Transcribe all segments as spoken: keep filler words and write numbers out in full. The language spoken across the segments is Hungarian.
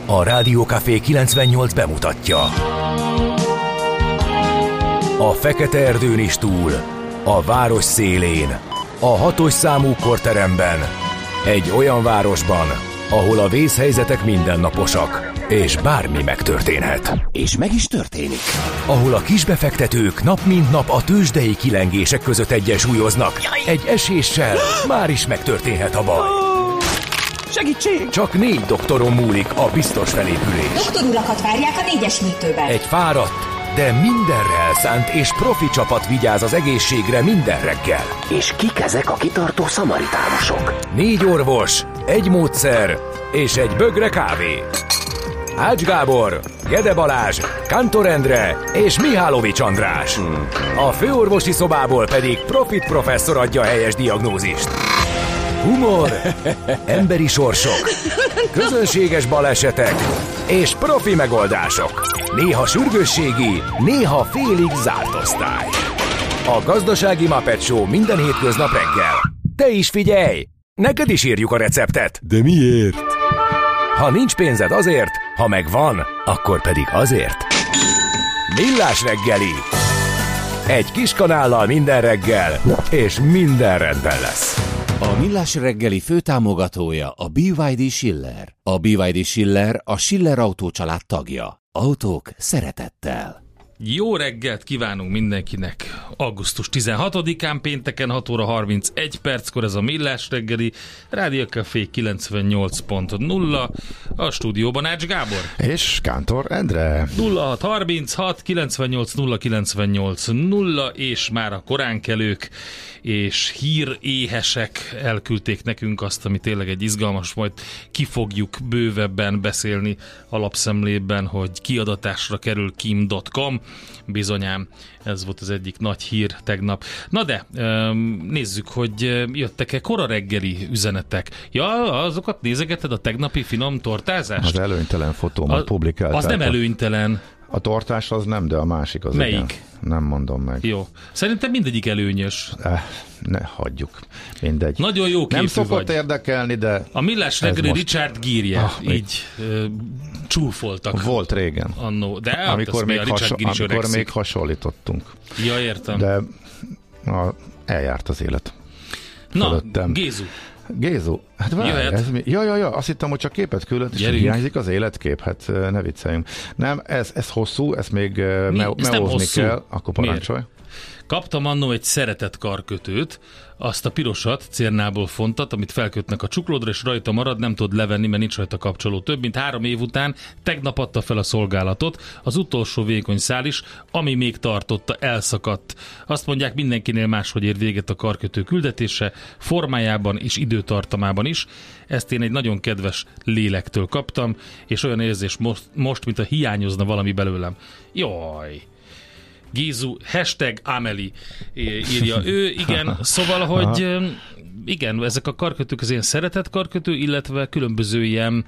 A Rádió Café kilencvennyolc bemutatja. A fekete erdőn is túl, a város szélén, a hatos számú korteremben, egy olyan városban, ahol a vészhelyzetek mindennaposak, és bármi megtörténhet. És meg is történik. Ahol a kisbefektetők nap mint nap a tőzsdei kilengések között egyensúlyoznak. Egy eséssel már is megtörténhet a baj. Segítség! Csak négy doktoron múlik a biztos felépülés. Doktor urakat várják a négyes műtőben. Egy fáradt, de mindenre elszánt és profi csapat vigyáz az egészségre minden reggel. És kik ezek a kitartó szamaritánusok? Négy orvos, egy módszer és egy bögre kávé. Ács Gábor, Gede Balázs, Kántor Endre és Mihálovics András. A főorvosi szobából pedig Profit professzor adja a helyes diagnózist. Humor, emberi sorsok, közönséges balesetek és profi megoldások. Néha sürgősségi, néha félig zárt osztály. A Gazdasági Muppet Show minden hétköznap reggel. Te is figyelj! Neked is írjuk a receptet. De miért? Ha nincs pénzed azért, ha megvan, akkor pedig azért. Millás reggeli. Egy kis kanállal minden reggel, és minden rendben lesz. A Millás reggeli főtámogatója a bé vé dé Schiller. A bé vé dé Schiller a Schiller Autó család tagja. Autók szeretettel. Jó reggelt kívánunk mindenkinek! augusztus tizenhatodikán pénteken hat óra harmincegy perckor ez a Millás reggeli, Rádió Café kilencvennyolc pont nulla, a stúdióban Ács Gábor. És Kántor Endre. nulla hat harminchat kilencvennyolc nulla kilencvennyolc nulla, és már a koránkelők és híréhesek elküldték nekünk azt, ami tényleg egy izgalmas, majd ki fogjuk bővebben beszélni alapszemlében, hogy kiadatásra kerül kim pont com. Bizonyám, ez volt az egyik nagy hír tegnap. Na de, nézzük, hogy jöttek-e kora reggeli üzenetek. Ja, azokat nézegeted, a tegnapi finom tortázást? Az előnytelen fotómat publikálták. Az nem előnytelen. A tortás az nem, de a másik az. Melyik? Igen. Nem mondom meg. Jó. Szerintem mindegyik előnyös. Eh, ne, hagyjuk. Mindegy. Nagyon jó képű Nem szokott vagy. érdekelni, de... A Millás reggeli most... Richard Gere-je. Ah, így uh, csúfoltak. Volt régen. Annó. De amikor még, haso- amikor még hasonlítottunk. Ja, értem. De a, eljárt az élet. Na, Fölöttem. Gézu. Gézu, hát várj, ez mi? Ja, ja, ja, azt hittem, hogy csak képet küldött, és hiányzik az életkép, hát ne vicceljünk. Nem, ez, ez hosszú, ezt még me- meózni kell, akkor parancsolj. Miért? Kaptam annó egy szeretett karkötőt, azt a pirosat, cérnából fontat, amit felkötnek a csuklódra, és rajta marad, nem tud levenni, mert nincs rajta kapcsoló. Több mint három év után tegnap adta fel a szolgálatot, az utolsó vékony szál is, ami még tartotta, elszakadt. Azt mondják, mindenkinél máshogy ér véget a karkötő küldetése, formájában és időtartamában is. Ezt én egy nagyon kedves lélektől kaptam, és olyan érzés most, most mint a hiányozna valami belőlem. Jaj! Gézu, hashtag Amelie írja ő, igen, szóval, hogy igen, ezek a karkötők az ilyen szeretett karkötő, illetve különböző ilyen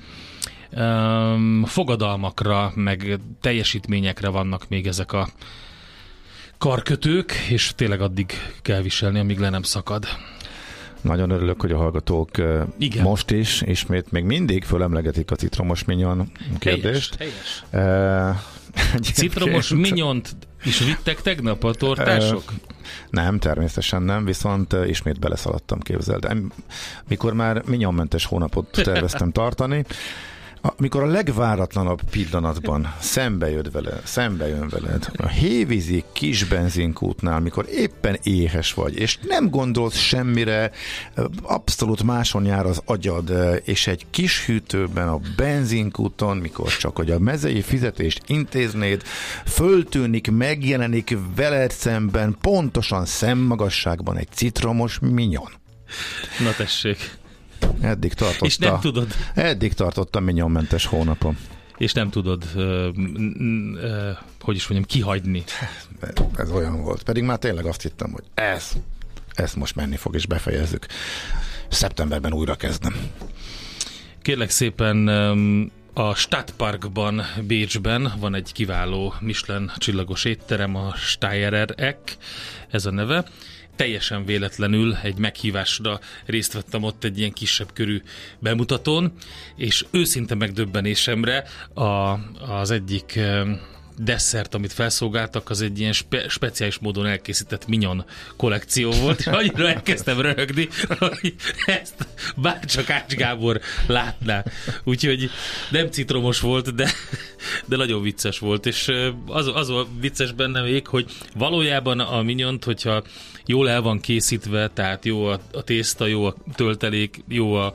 um, fogadalmakra, meg teljesítményekre vannak még ezek a karkötők, és tényleg addig kell viselni, amíg le nem szakad. Nagyon örülök, hogy a hallgatók igen. most is, ismét még mindig fölemlegetik a citromos mignon kérdést. Helyes, helyes. Uh, citromos minyont is vittek tegnap a tortások? Uh, nem, természetesen nem, viszont uh, ismét beleszaladtam, képzeld. Mikor már minyonmentes hónapot terveztem tartani, amikor a legváratlanabb pillanatban szembe jön veled, szembe jön veled, a hévízi kis benzinkútnál, mikor éppen éhes vagy, és nem gondolsz semmire, abszolút máson jár az agyad, és egy kis hűtőben a benzinkúton, mikor csak hogy a mezei fizetést intéznéd, föltűnik, megjelenik veled szemben, pontosan szemmagasságban egy citromos mignon. Na tessék. Eddig tartotta, és nem tudod. Eddig tartott a minyonmentes hónapom. És nem tudod, uh, uh, hogy is mondjam, kihagyni. Ez olyan volt. Pedig már tényleg azt hittem, hogy ez, ez most menni fog, és befejezzük. Szeptemberben újra kezdem. Kérlek szépen, um, a Stadtparkban, Bécsben van egy kiváló Michelin csillagos étterem, a Steierer Eck, ez a neve. teljesen véletlenül egy meghívásra részt vettem ott egy ilyen kisebb körű bemutatón, és őszinte megdöbbenésemre a, az egyik desszert, amit felszolgáltak, az egy ilyen spe- speciális módon elkészített mignon kollekció volt, és annyira elkezdtem röhögni, hogy ezt bárcsak Ács Gábor látná. Úgyhogy nem citromos volt, de, de nagyon vicces volt, és az, az a vicces benne még, hogy valójában a mignont, hogyha jól el van készítve, tehát jó a, a tészta, jó a töltelék, jó a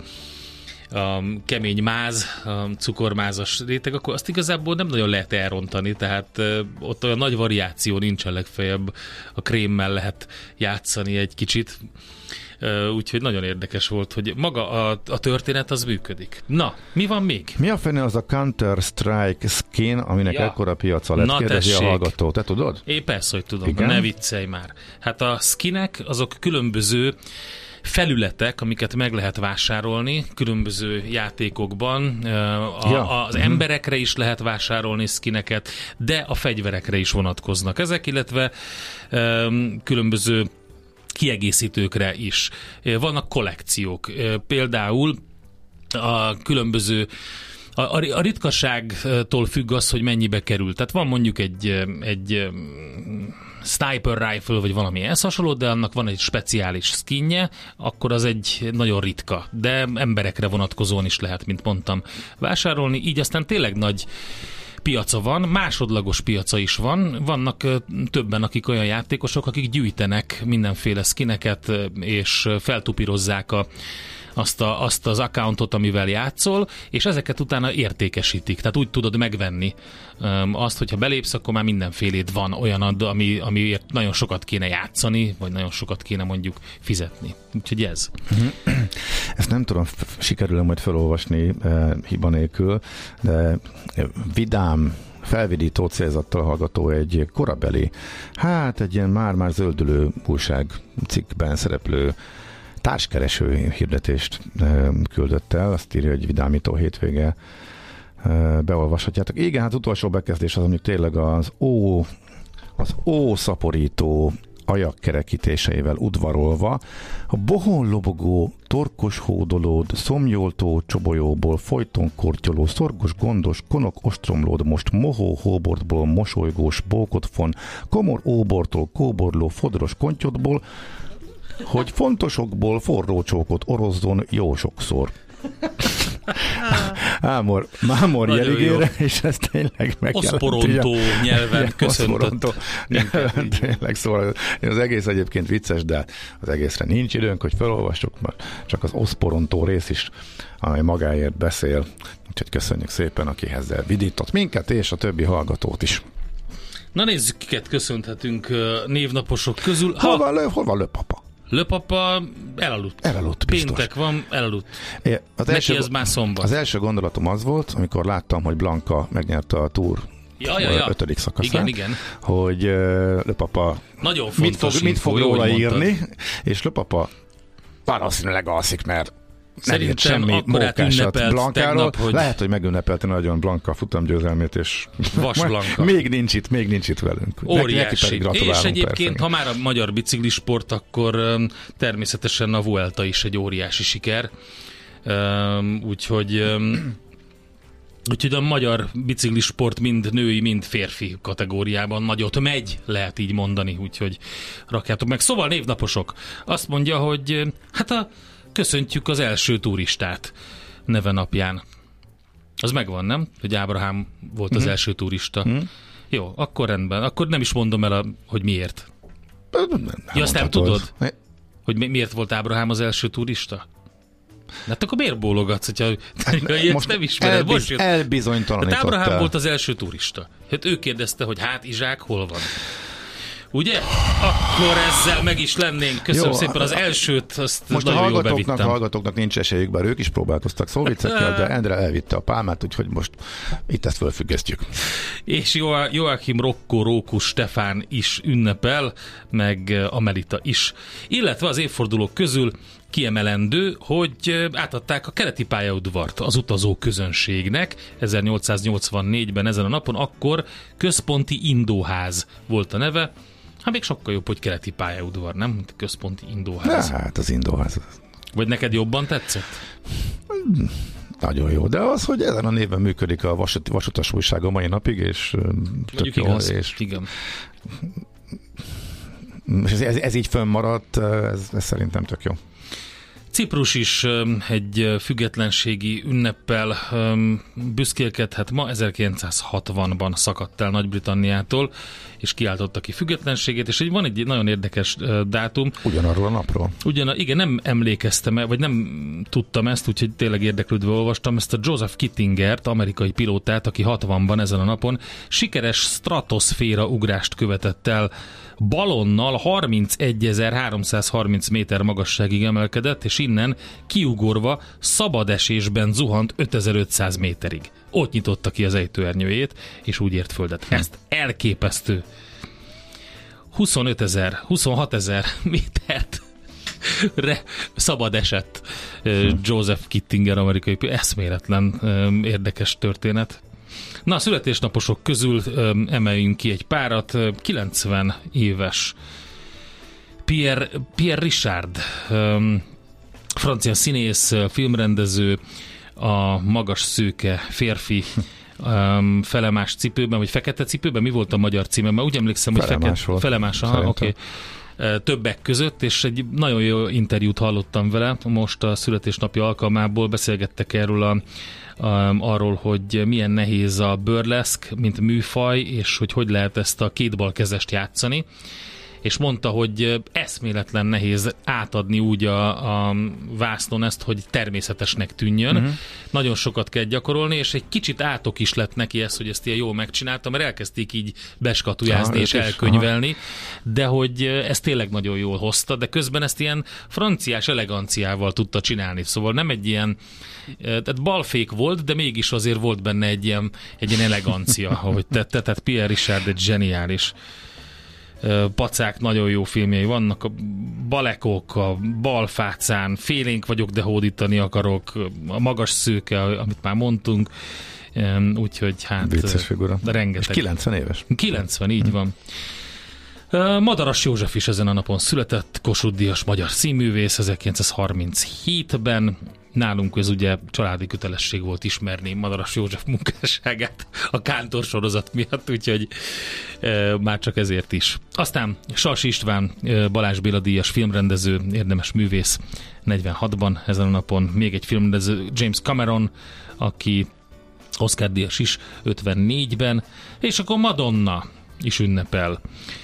a kemény máz, a cukormázas réteg, akkor azt igazából nem nagyon lehet elrontani, tehát ott olyan nagy variáció nincsen, legfeljebb a krémmel lehet játszani egy kicsit, úgyhogy nagyon érdekes volt, hogy maga a, a történet az működik. Na, mi van még? Mi a fene az a Counter-Strike skin, aminek ja. ekkora piaca lett? Na, kérdezi tessék. a hallgató. Te tudod? Én persze, hogy tudom. Igen? Ne viccelj már. Hát a skinek azok különböző felületek, amiket meg lehet vásárolni különböző játékokban. A, ja. Az emberekre is lehet vásárolni skineket, de a fegyverekre is vonatkoznak ezek, illetve um, különböző kiegészítőkre is. Vannak kollekciók. Például a különböző a, a ritkaságtól függ az, hogy mennyibe kerül. Tehát van mondjuk egy, egy sniper rifle, vagy valami ehhez hasonló, de annak van egy speciális skinje, akkor az egy nagyon ritka, de emberekre vonatkozóan is lehet, mint mondtam, vásárolni. Így aztán tényleg nagy piaca van, másodlagos piaca is van. Vannak ö, többen, akik olyan játékosok, akik gyűjtenek mindenféle skineket, és feltupírozzák a Azt, a, azt az accountot, amivel játszol, és ezeket utána értékesítik. Tehát úgy tudod megvenni um, azt, hogyha belépsz, akkor már mindenfélét van olyan, ami, amiért nagyon sokat kéne játszani, vagy nagyon sokat kéne mondjuk fizetni. Úgyhogy ez. Ezt nem tudom, sikerül majd felolvasni eh, hiba nélkül, de vidám, felvidító célzattal hallgató egy korabeli, hát egy ilyen már-már zöldülő újság cikkben szereplő társkereső hirdetést e, küldött el, azt írja, hogy vidámító hétvége e, beolvashatjátok. Igen, hát utolsó bekezdés az, mondjuk tényleg az ó, az ó szaporító ajak kerekítéseivel udvarolva, a bohon lobogó, torkos hódolód, szomjoltó csobolyóból folyton kortyoló, szorgos, gondos, konok ostromlód most mohó hóbortból mosolygós bókotfon, komor óbortól kóborló fodros kontyodból, hogy fontosokból forró csókot orozzon jó sokszor. Ámor, mámor jeligére, és ez tényleg meg oszporontó nyelven köszöntött. Nyelven tényleg szóval az egész egyébként vicces, de az egészre nincs időnk, hogy felolvassuk, mert csak az oszporontó rész is, amely magáért beszél. Úgyhogy köszönjük szépen, aki ezzel vidított minket, és a többi hallgatót is. Na nézzük, kiket köszönhetünk névnaposok közül. Ha... Hol van, lő, hol van Lőpapa? Lőpapa elaludt. Elaludt, biztos. Péntek van, elaludt. É, az Neki első, ez már szombat. Az első gondolatom az volt, amikor láttam, hogy Blanka megnyerte a túr ja, ja, ja. ötödik szakaszán, igen, igen. hogy uh, Lőpapa nagyon mit fog, mit fog info, róla írni, és Lőpapa valószínűleg alszik, mert nem írt semmi mókásat Blankáról. Hogy... Lehet, hogy megünnepelte nagyon Blanka futamgyőzelmét, és Vas Blanka. még nincs itt, még nincs itt velünk. Óriási. És egyébként, persze, ha már a magyar biciklisport, akkor um, természetesen a Vuelta is egy óriási siker. Um, úgyhogy um, úgyhogy a magyar biciklisport mind női, mind férfi kategóriában nagyot megy, lehet így mondani, úgyhogy rakjátok meg. Szóval névnaposok. Azt mondja, hogy hát a köszöntjük az első turistát neve napján. Az megvan, nem? Hogy Ábrahám volt az mm-hmm. első turista. Mm-hmm. Jó, akkor rendben. Akkor nem is mondom el, a, hogy miért. Nem, nem ja, azt nem tudod? Ne? Hogy mi, miért volt Ábrahám az első turista? Hát akkor miért bólogatsz, hogyha hát, most nem ismered? Elbiz, most elbizonytalanítottál. Hát Ábrahám volt az első turista. Hát ő kérdezte, hogy hát Izsák hol van? Ugye? Akkor ezzel meg is lennénk. Köszönöm jó, szépen az elsőt, azt most nagyon a jól bevittem. Most a hallgatóknak nincs esélyük, bár ők is próbálkoztak szóviccekkel, de Endre elvitte a pálmát, úgyhogy most itt ezt fölfüggesztjük. És Joachim Rocco Rókus Stefán is ünnepel, meg Amelita is. Illetve az évfordulók közül kiemelendő, hogy átadták a keleti pályaudvart az utazó közönségnek ezernyolcszáznyolcvannégyben ezen a napon, akkor Központi Indóház volt a neve. Hát még sokkal jobb, hogy keleti pályaudvar, nem? Mint központi indóház. De, hát az indóház. Vagy neked jobban tetszett? Nagyon jó, de az, hogy ezen a néven működik a vasut, vasutas újság a mai napig, és tök jó, igaz, és igen. Ez, ez így fönnmaradt, ez, ez szerintem tök jó. Ciprus is egy függetlenségi ünneppel büszkélkedhet. Ma ezerkilencszázhatvanban szakadt el Nagy-Britanniától, és kiáltotta ki függetlenségét, és egy, van egy nagyon érdekes dátum. Ugyanarról a napról. Ugyan, igen, nem emlékeztem, vagy nem tudtam ezt, úgyhogy tényleg érdeklődve olvastam, ezt a Joseph Kittingert, amerikai pilótát, aki hatvanban ezen a napon sikeres stratoszféra ugrást követett el. Balonnal harmincegyezer-háromszázharminc méter magasságig emelkedett, és innen kiugorva szabad esésben zuhant ötezer-ötszáz méterig. Ott nyitotta ki az ejtőernyőjét, és úgy ért földet. Ezt elképesztő huszonötezer, huszonhatezer métert re, szabad esett Joseph Kittinger, amerikai, eszméletlen érdekes történet. Na, a születésnaposok közül öm, emeljünk ki egy párat. kilencven éves Pierre, Pierre Richard, öm, francia színész, filmrendező, a magas szőke férfi öm, felemás cipőben, vagy fekete cipőben, mi volt a magyar címe? Mert úgy emlékszem, hogy felemás fekete, felemás, aha, oké. Okay. Többek között, és egy nagyon jó interjút hallottam vele most a születésnapja alkalmából, beszélgettek erről a Um, arról, hogy milyen nehéz a burleszk, mint műfaj, és hogy hogy lehet ezt a kétbalkezest játszani, és mondta, hogy eszméletlen nehéz átadni úgy a, a vásznon ezt, hogy természetesnek tűnjön. Uh-huh. Nagyon sokat kell gyakorolni, és egy kicsit átok is lett neki ez, hogy ezt ilyen jól megcsináltam, mert elkezdték így beskatujázni ah, és elkönyvelni, is, de hogy ez tényleg nagyon jól hozta, de közben ezt ilyen franciás eleganciával tudta csinálni, szóval nem egy ilyen, tehát balfék volt, de mégis azért volt benne egy ilyen, egy ilyen elegancia, ahogy tette, tehát Pierre Richard egy zseniális pacák, nagyon jó filmjei vannak, a balekok, a balfácán, félénk vagyok, de hódítani akarok, a magas szőke, amit már mondtunk, úgyhogy hát vicces figura. Rengeteg. És kilencven éves. kilencven, így van. Madaras József is ezen a napon született, Kossuth Díjas magyar színművész, ezerkilencszázharminchétben. Nálunk ez ugye családi kötelesség volt ismerni Madaras József munkásságát a Kántor sorozat miatt, úgyhogy e, már csak ezért is. Aztán Sas István, e, Balázs Béla díjas filmrendező, érdemes művész, negyvenhatban ezen a napon. Még egy filmrendező, James Cameron, aki Oscar díjas is ötvennégyben, és akkor Madonna is ünnepel.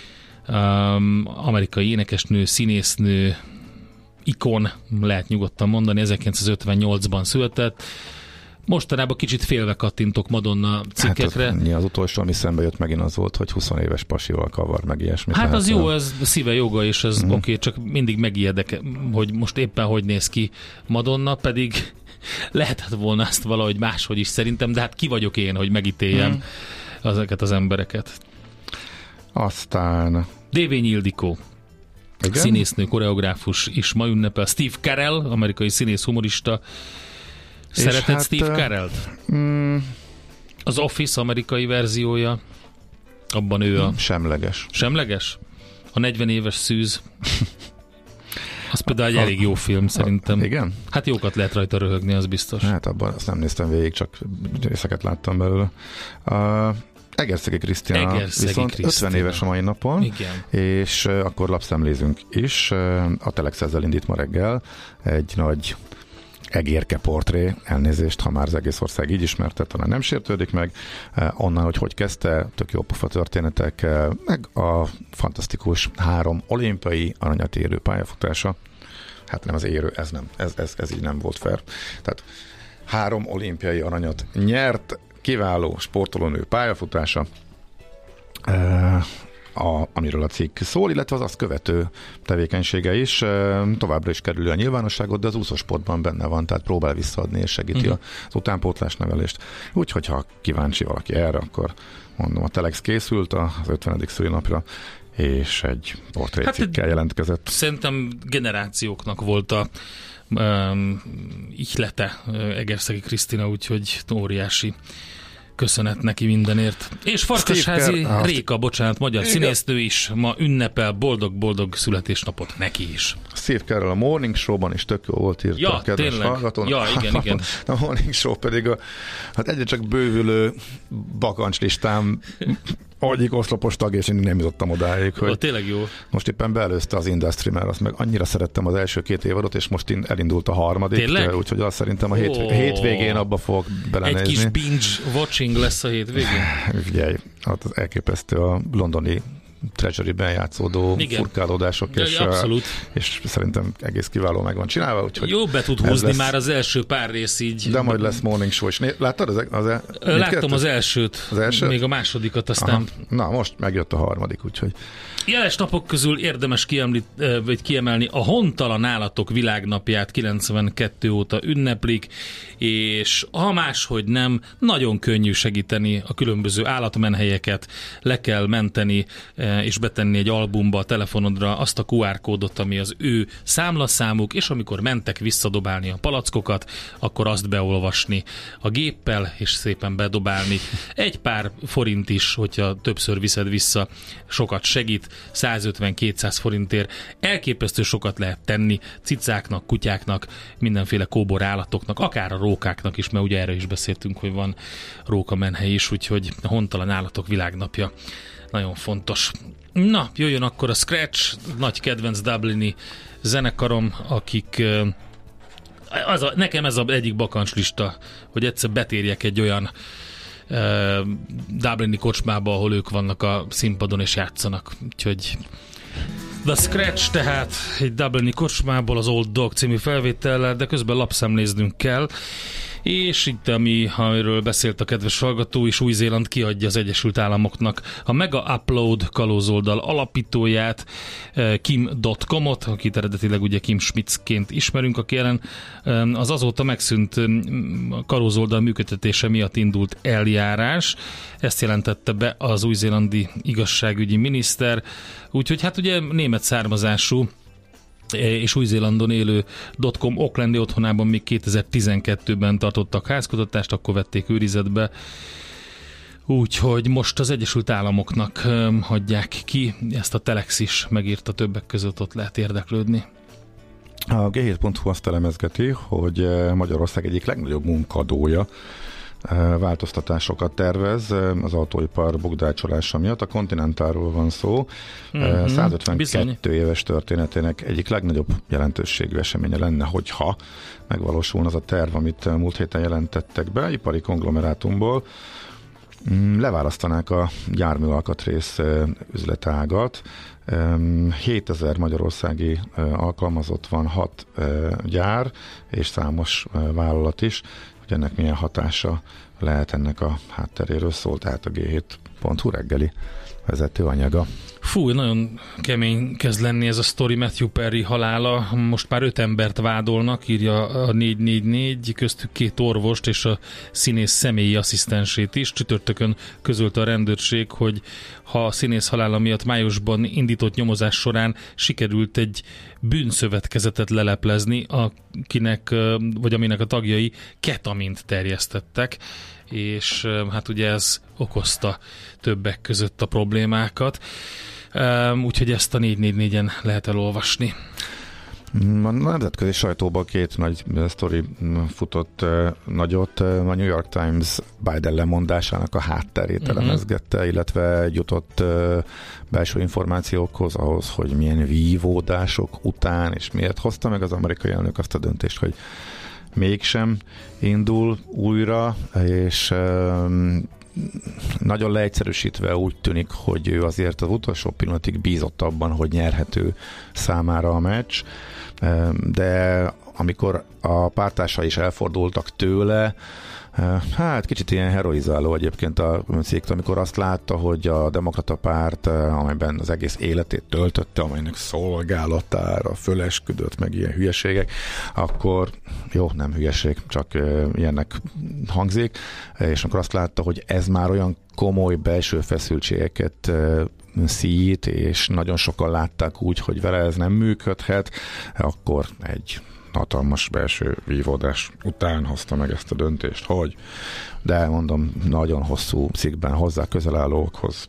Um, amerikai énekesnő, színésznő, ikon, lehet nyugodtan mondani, ezerkilencszázötvennyolcban született. Mostanában kicsit félve kattintok Madonna cikkekre. Hát az, az utolsó, ami szembe jött megint az volt, hogy húsz éves pasival kavar meg ilyesmi. Hát az jó, ez szíve joga, és ez uh-huh. oké, okay, csak mindig megijedek, hogy most éppen hogy néz ki Madonna, pedig lehetett volna ezt valahogy máshogy is szerintem, de hát ki vagyok én, hogy megítéljem uh-huh. ezeket az embereket. Aztán Dévényi Ildikó, igen? Színésznő, koreográfus is ma ünnepel. Steve Carell, amerikai színész, humorista. Szereted hát, Steve Carellt? Mm, Az Office amerikai verziója, abban ő a... Semleges. Semleges? A negyven éves szűz. Az például egy a, elég jó film szerintem. A, igen? Hát jókat lehet rajta röhögni, az biztos. Hát abban azt nem néztem végig, csak részeket láttam belőle. Uh, Egerszegi Krisztina viszont ötven éves a mai napon, igen. És uh, akkor lapszemlézünk is. Uh, a Telex ezzel indít ma reggel egy nagy egérke portré, elnézést, ha már az egész ország így ismerte, talán nem sértődik meg, uh, onnan, hogy hogy kezdte, tök jó pofa történetek, uh, meg a fantasztikus három olimpiai aranyat érő pályafutása. Hát nem az érő, ez nem, ez, ez, ez így nem volt fair. Tehát három olimpiai aranyat nyert, kiváló sportolónő pályafutása, a, amiről a cikk szól, illetve az azt követő tevékenysége is továbbra is kerül a nyilvánosságot, de az úszósportban benne van, tehát próbál visszaadni és segíti uh-huh. az utánpótlás nevelést. Úgyhogy ha kíváncsi valaki erre, akkor mondom, a Telex készült az ötvenedik szülinapra, és egy portrécikkel hát, jelentkezett. Szerintem generációknak volt a um, ihlete Egerszegi Krisztina, úgyhogy óriási köszönet neki mindenért. És Farkasházi Steve Réka, bocsánat, magyar igen. színésznő is ma ünnepel boldog-boldog születésnapot neki is. Steve Carell a Morning Show-ban is tök jó volt, írta Ja, a kedves tényleg. hallgatónak. Ja, igen, igen. A Morning Show pedig a, hát egyre csak bővülő bakancslistám egyik oszlopos tag, és én nem jutottam odáig, hogy Ó, tényleg jó. most éppen beelőzte az Industry, mert azt meg annyira szerettem az első két évadot, és most elindult a harmadik, Tényleg? úgyhogy azt szerintem a Ó. hétvég, hétvégén abba fogok belenézni. Egy kis binge watching lesz a hétvégén. Figyelj, hát az elképesztő a londoni Treasury-ben játszódó Igen. furkálódások, Ja, és, abszolút. és szerintem egész kiváló meg van csinálva, úgyhogy Jó be tud ez húzni lesz. már az első pár rész így. De majd lesz Morning Show is. Né- Láttad az, az, az Láttam az elsőt, Az elsőt? még a másodikat aztán. Aha. Na, most megjött a harmadik, úgyhogy Jeles napok közül érdemes kiemli, vagy kiemelni a Hontalan Állatok Világnapját, kilencvenkettő óta ünneplik, és ha máshogy nem, nagyon könnyű segíteni a különböző állatmenhelyeket, le kell menteni és betenni egy albumba a telefonodra azt a kú ár kódot, ami az ő számlaszámuk, és amikor mentek visszadobálni a palackokat, akkor azt beolvasni a géppel, és szépen bedobálni. Egy pár forint is, hogyha többször viszed vissza, sokat segít, százötven-kétszáz forintért elképesztő sokat lehet tenni cicáknak, kutyáknak, mindenféle kóbor állatoknak, akár a rókáknak is, mert ugye erre is beszéltünk, hogy van rókamenhely is, úgyhogy a Hontalan Állatok Világnapja nagyon fontos. Na, jöjjön akkor a Scratch, nagy kedvenc dublini zenekarom, akik az a, nekem ez az egyik bakancslista, hogy egyszer betérjek egy olyan uh, dublini kocsmába, ahol ők vannak a színpadon és játszanak. Úgyhogy The Scratch tehát egy dublini kocsmából az Old Dog című felvétellel, de közben lapszemléznünk kell. És itt, ami, amiről beszélt a kedves hallgató is, Új-Zéland kiadja az Egyesült Államoknak a Mega Upload kalózoldal alapítóját, kim pont com-ot, akit eredetileg ugye Kim Schmitzként ismerünk, aki ellen az azóta megszűnt kalózoldal működtetése miatt indult eljárás. Ezt jelentette be az új-zélandi igazságügyi miniszter. Úgyhogy hát ugye német származású és Új-Zélandon élő .com Aucklandi otthonában még kétezer-tizenkettőben tartottak házkutatást, akkor vették őrizetbe. Úgyhogy most az Egyesült Államoknak hagyják ki, ezt a Telex is megírta, többek között ott lehet érdeklődni. A gé hét pont hú azt elemezgeti, hogy Magyarország egyik legnagyobb munkadója változtatásokat tervez az autóipar bukdácsolása miatt. A Continentalról van szó. Mm-hmm. százötvenkettő Bizony. Éves történetének egyik legnagyobb jelentőségű eseménye lenne, hogyha megvalósulna az a terv, amit múlt héten jelentettek be, ipari konglomerátumból. Leválasztanák a járműalkatrész üzletágat. hétezer magyarországi alkalmazott van, hat gyár és számos vállalat is. Hogy ennek milyen hatása lehet, ennek a hátteréről szól, tehát a gé hét pont hú reggeli vezető anyaga. Fú, nagyon kemény kezd lenni ez a sztori. Matthew Perry halála. Most már öt embert vádolnak, írja a négy négy négy, köztük két orvost és a színész személyi asszisztensét is. Csütörtökön közölte a rendőrség, hogy ha a színész halála miatt májusban indított nyomozás során sikerült egy bűnszövetkezetet leleplezni, akinek, vagy aminek a tagjai ketamint terjesztettek, és hát ugye ez okozta többek között a problémákat. Úgyhogy ezt a négy négy négyen lehet elolvasni. A nemzetközi sajtóban két nagy sztori futott nagyot. A New York Times Biden lemondásának a hátterét elemezgette, uh-huh. illetve jutott belső információkhoz ahhoz, hogy milyen vívódások után és miért hozta meg az amerikai elnök azt a döntést, hogy mégsem indul újra, és um, nagyon leegyszerűsítve úgy tűnik, hogy ő azért az utolsó pillanatig bízott abban, hogy nyerhető számára a meccs, de amikor a pártársai is elfordultak tőle, hát kicsit ilyen heroizáló egyébként a cikk, amikor azt látta, hogy a demokrata párt, amelyben az egész életét töltötte, amelynek szolgálatára fölesküdött, meg ilyen hülyeségek, akkor jó, nem hülyeség, csak ilyennek hangzik, és amikor azt látta, hogy ez már olyan komoly belső feszültségeket szít, és nagyon sokan látták úgy, hogy vele ez nem működhet, akkor egy hatalmas belső vívódás után hozta meg ezt a döntést, hogy de mondom, nagyon hosszú cikkben hozzá közelállókhoz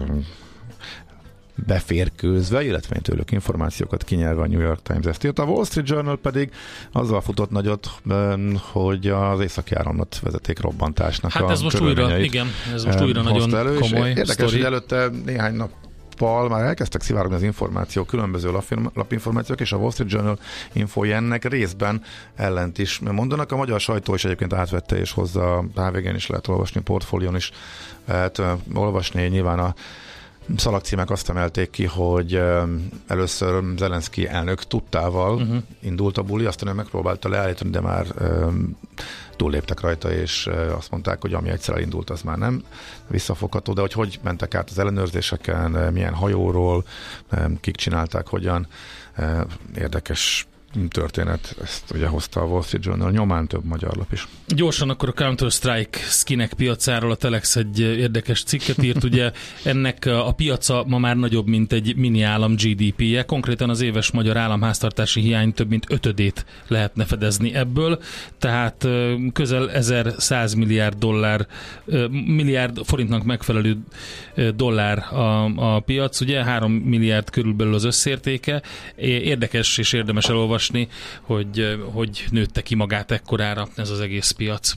beférkőzve, illetve tőlük információkat kinyelve a New York Times ezt írt. A Wall Street Journal pedig azzal futott nagyot, hogy az északi áramlat vezeték robbantásnak hát a ez most újra, igen, ez most újra nagyon elő, komoly érdekes, sztori. hogy előtte néhány nap már elkezdtek szivárogni az információk, különböző lapinformációk, és a Wall Street Journal infója ennek részben ellent is mondanak. A magyar sajtó is egyébként átvette, és hozzá a há vé gén is lehet olvasni, portfólión is lehet uh, olvasni. Nyilván a szalagcímek azt emelték ki, hogy uh, először Zelenszky elnök tudtával uh-huh. indult a buli, aztán ő megpróbálta leállítani, de már uh, túlléptek rajta, és uh, azt mondták, hogy ami egyszer elindult, az már nem visszafogható, de hogy hogy mentek át az ellenőrzéseken, uh, milyen hajóról, um, kik csinálták, hogyan, uh, érdekes történet, ezt ugye hozta a Wall Street Journal, nyomán több magyar lap is. Gyorsan akkor a Counter-Strike skinek piacáról a Telex egy érdekes cikket írt, ugye ennek a piaca ma már nagyobb, mint egy mini állam gé dé pé-je, konkrétan az éves magyar államháztartási hiány több mint ötödét lehetne fedezni ebből, tehát közel ezerszáz milliárd dollár, milliárd forintnak megfelelő dollár a, a piac, ugye három milliárd körülbelül az összértéke, érdekes és érdemes elolvasni, hogy hogy nőtte ki magát ekkorára ez az egész piac.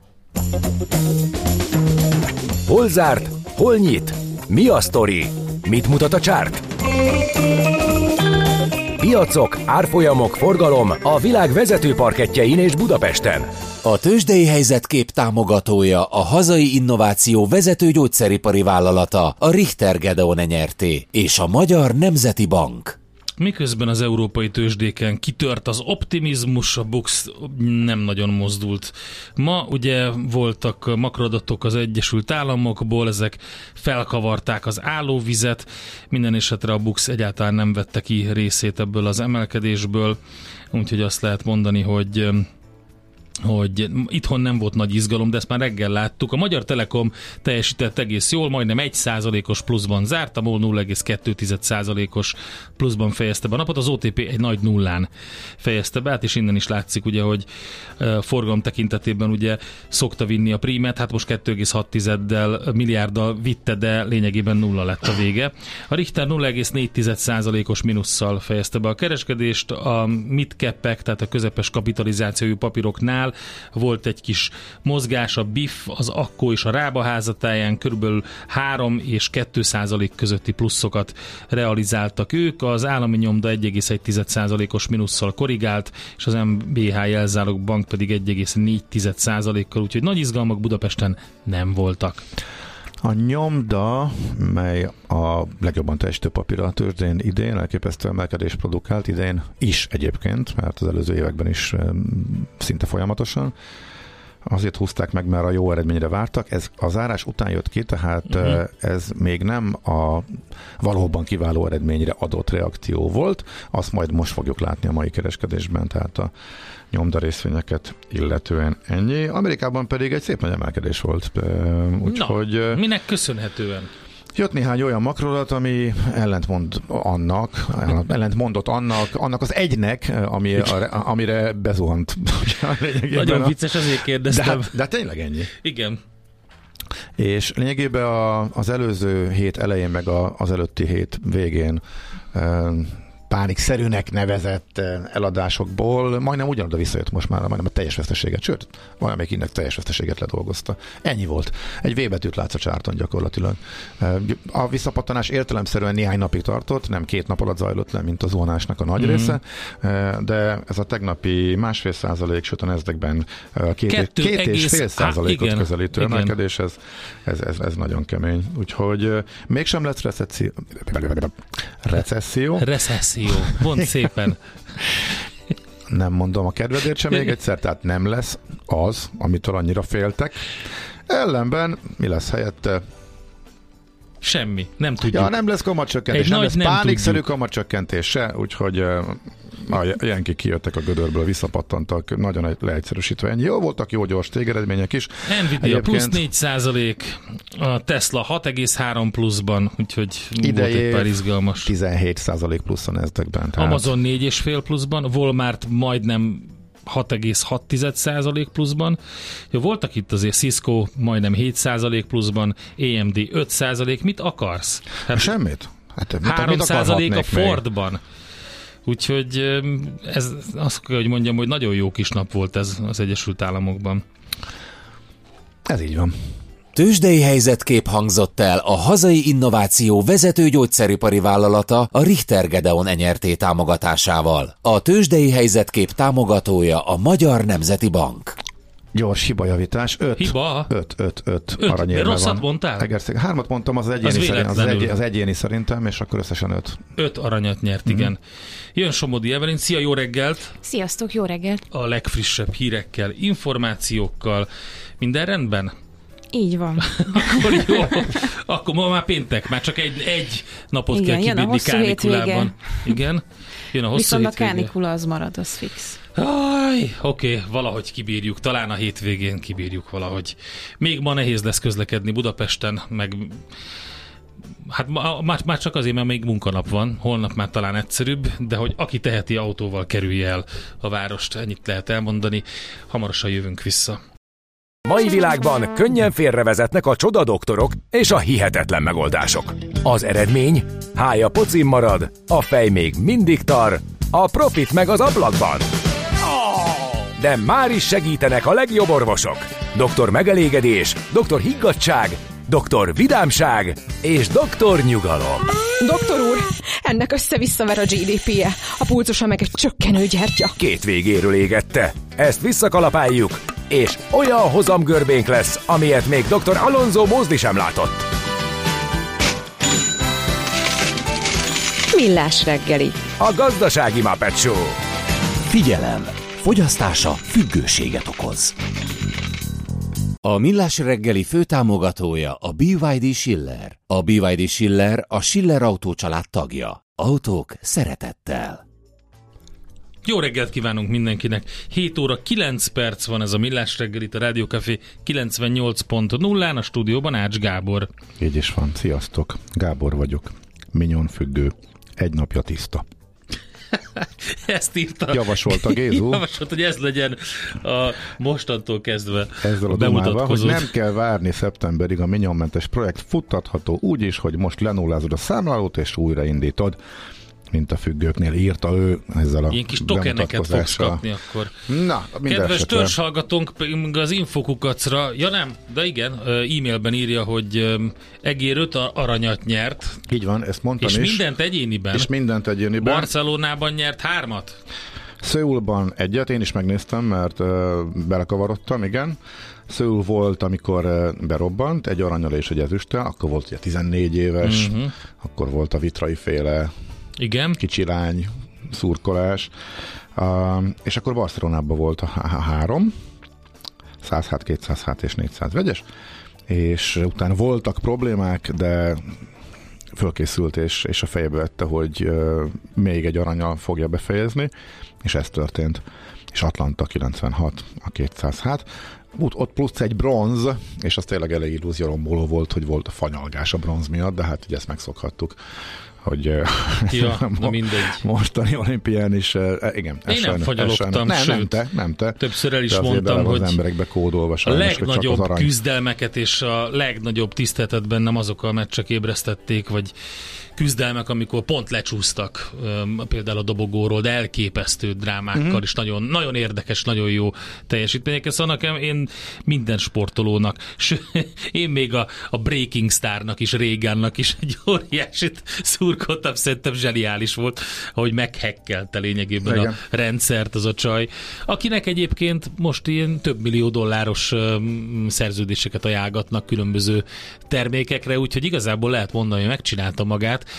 Hol zárt? Hol nyit? Mi a sztori? Mit mutat a csárt? Piacok, árfolyamok, forgalom a világ vezető parkettjein és Budapesten. A tőzsdei helyzetkép támogatója a hazai innováció vezető gyógyszeripari vállalata, a Richter Gedeon nyerté, és a Magyar Nemzeti Bank. Miközben az európai tőzsdéken kitört az optimizmus, a BUX nem nagyon mozdult. Ma ugye voltak makroadatok az Egyesült Államokból, ezek felkavarták az állóvizet, minden esetre a BUX egyáltalán nem vette ki részét ebből az emelkedésből, úgyhogy azt lehet mondani, hogy hogy itthon nem volt nagy izgalom, de ezt már reggel láttuk. A Magyar Telekom teljesített egész jól, majdnem egy százalékos pluszban zárt, a MOL nulla egész kettő százalékos pluszban fejezte be a napot, az o té pé egy nagy nullán fejezte be, hát és innen is látszik ugye, hogy forgalom tekintetében ugye szokta vinni a prímet, hát most kettő egész hat milliárddal vitte, de lényegében nulla lett a vége. A Richter nulla egész négy százalékos mínusszal fejezte be a kereskedést, a mid-capek, tehát a közepes kapitalizációjú papíroknál volt egy kis mozgás, a bé i ef, az Akko és a Rába házatáján körülbelül három és két százalék közötti pluszokat realizáltak ők, az állami nyomda egy egész egy százalékos mínusszal korrigált, és az em bé há Jelzálog Bank pedig egy egész négy százalékkal, úgyhogy nagy izgalmak Budapesten nem voltak. A nyomda, mely a legjobban teljesítő papír a tőzsdén idén, elképesztő emelkedést produkált idén is egyébként, mert az előző években is szinte folyamatosan. Azért húzták meg, mert a jó eredményre vártak. Ez a zárás után jött ki, tehát uh-huh. ez még nem a valóban kiváló eredményre adott reakció volt. Azt majd most fogjuk látni a mai kereskedésben, tehát a nyomda részvényeket illetően ennyi. Amerikában pedig egy szép nagy emelkedés volt. Úgyhogy, Na, minek köszönhetően? Jött néhány olyan makroadat, ami ellentmond annak, ellentmondott annak, annak az egynek, ami, amire bezuhant. Nagyon a... vicces, azért kérdeztem. De, de tényleg ennyi. Igen. És lényegében a, az előző hét elején, meg a, az előtti hét végén pánikszerűnek nevezett eladásokból majdnem ugyanoda visszajött most már majdnem a teljes veszteséget, sőt, valamelyik index teljes veszteséget ledolgozta. Ennyi volt. Egy V betűt látsz a csárton gyakorlatilag. A visszapattanás értelemszerűen néhány napig tartott, nem két nap alatt zajlott le, mint a zuhanásnak a nagy mm-hmm. része, de ez a tegnapi másfél százalék, sőt a Nasdaqben két, Kettő két egész, és fél százalékot igen, közelítő emelkedés, ez, ez, ez, ez nagyon kemény. Úgyhogy mégsem lesz recesszió. Recesszió. Recesszió. Mondd szépen. Nem mondom a kedvedért sem még egyszer, tehát nem lesz az, amitől annyira féltek. Ellenben mi lesz helyette? Semmi, nem tudjuk. Ja, nem lesz kamatcsökkentés, Egy nem nagy lesz nem pánikszerű tudjuk. kamatcsökkentés se, úgyhogy a Yankee kijöttek a gödörből, visszapattantak, nagyon leegyszerűsítve ennyi. Jó voltak, jó gyors tégeredmények is. Nvidia Egyébként... plusz négy százalék, a Tesla hat egész három pluszban, úgyhogy volt egy pár izgalmas. tizenhét százalék pluszon eztekben. Tehát... Amazon négy egész öt pluszban, Walmart majdnem hat egész hat százalék pluszban. Ja, voltak itt azért Cisco majdnem hét százalék pluszban, á em dé öt százalék. Mit akarsz? Hát semmit. Hát, három százalék a Fordban. Még? Úgyhogy ez azt kell, hogy mondjam, hogy nagyon jó kis nap volt ez az Egyesült Államokban. Ez így van. Tőzsdei helyzetkép hangzott el a hazai innováció vezető gyógyszeripari vállalata a Richter Gedeon Enyerté támogatásával. A tőzsdei helyzetkép támogatója a Magyar Nemzeti Bank. Gyors hibajavítás. öt Hiba? öt öt öt aranyérme van. Rosszat mondtál? Egerszeg. Hármat mondtam, az egyéni, az szerint, az, egy, az egyéni szerintem, és akkor összesen öt. öt aranyat nyert, igen. Mm-hmm. Jön Somodi Evelyn. Szia, jó reggelt! Sziasztok, jó reggelt! A legfrissebb hírekkel, információkkal. Minden rendben? Így van. Akkor jó. Akkor ma már péntek, már csak egy, egy napot igen, kell kibírni kánikulában. Hétvége. Igen. Jön a hosszú Viszont hétvége. a kánikula az marad, az fix. Oké, okay, valahogy kibírjuk. Talán a hétvégén kibírjuk valahogy. Még ma nehéz lesz közlekedni Budapesten, meg hát ma, már, már csak azért, mert még munkanap van, holnap már talán egyszerűbb, de hogy aki teheti, autóval kerülje el a várost, ennyit lehet elmondani. Hamarosan jövünk vissza. Mai világban könnyen félrevezetnek a csodadoktorok és a hihetetlen megoldások. Az eredmény? Hája pocim marad, a fej még mindig tar, a profit meg az ablakban. De már is segítenek a legjobb orvosok. Doktor Megelégedés, doktor Higgadtság, doktor Vidámság és doktor Nyugalom. Doktor úr, ennek össze-visszaver a gé dé pé-je, a pulzusa meg egy csökkenő gyertya. Két végéről égette. Ezt visszakalapáljuk, és olyan hozamgörbénk lesz, amilyet még doktor Alonso Mózdi sem látott. Millás reggeli. A gazdasági Muppet Show. Figyelem! Fogyasztása függőséget okoz. A Millás reggeli főtámogatója a bé vé dé Schiller. A bé vé dé Schiller a Schiller Autó család tagja. Autók szeretettel. Jó reggelt kívánunk mindenkinek. hét óra kilenc perc van ez a Millás reggel itt a Rádió Café kilencvennyolc pont nullán, a stúdióban Ács Gábor. Így is van. Sziasztok. Gábor vagyok. Mignon függő. Egy napja tiszta. Ezt írta. Javasolta Gézu. Javasolt, hogy ez legyen a mostantól kezdve ezzel a dumával, hogy nem kell várni szeptemberig, a minyonmentes projekt futtatható úgy is, hogy most lenullázod a számlálót és újraindítod, mint a függőknél, írta ő ezzel a ilyen kis tokeneket fogsz kapni akkor. Na, kedves törzshallgatónk az infokukacra, ja nem, de igen, e-mailben írja, hogy egér öt aranyat nyert. Így van, ezt mondtam és is. És mindent egyéniben. És mindent egyéniben. Barcelonában nyert hármat. Szöulban egyet, én is megnéztem, mert uh, belekavarodtam, igen. Szöul volt, amikor uh, berobbant, egy aranyal és egy ezüsttel, akkor volt ugye tizennégy éves, uh-huh. akkor volt a vitrai féle igen. kicsi lány szurkolás, uh, és akkor Barcelonában volt a há- három, száz hát, kétszáz hát és négyszáz vegyes, és utána voltak problémák, de fölkészült, és, és a fejbe vette, hogy uh, még egy aranyal fogja befejezni, és ez történt. És Atlanta kilencvenhat, a kétszáz hát. Ott plusz egy bronz, és az tényleg elég illúzióromboló volt, hogy volt a fanyalgás a bronz miatt, de hát ugye ezt megszokhattuk, hogy ja, na mindegy. Mostani olimpián is, igen. Én nem fagyalogtam, nem, sőt, nem te, nem te. Többször el is mondtam, hogy az emberekbe kódolva sajnos, a legnagyobb küzdelmeket és a legnagyobb tiszteletet bennem azok a meccsek ébresztették, vagy küzdelmek, amikor pont lecsúsztak például a dobogóról, de elképesztő drámákkal uh-huh. is nagyon, nagyon érdekes, nagyon jó teljesítmények. Szóval nekem én minden sportolónak, sőt, én még a, a Breaking Starnak is, Reagannak is egy óriásit szurkoltam, szerintem zseniális volt, ahogy meghekkelte lényegében igen. a rendszert az a csaj, akinek egyébként most ilyen több millió dolláros um, szerződéseket ajánlgatnak különböző termékekre, úgyhogy igazából lehet mondani, hogy megcsinálta magát.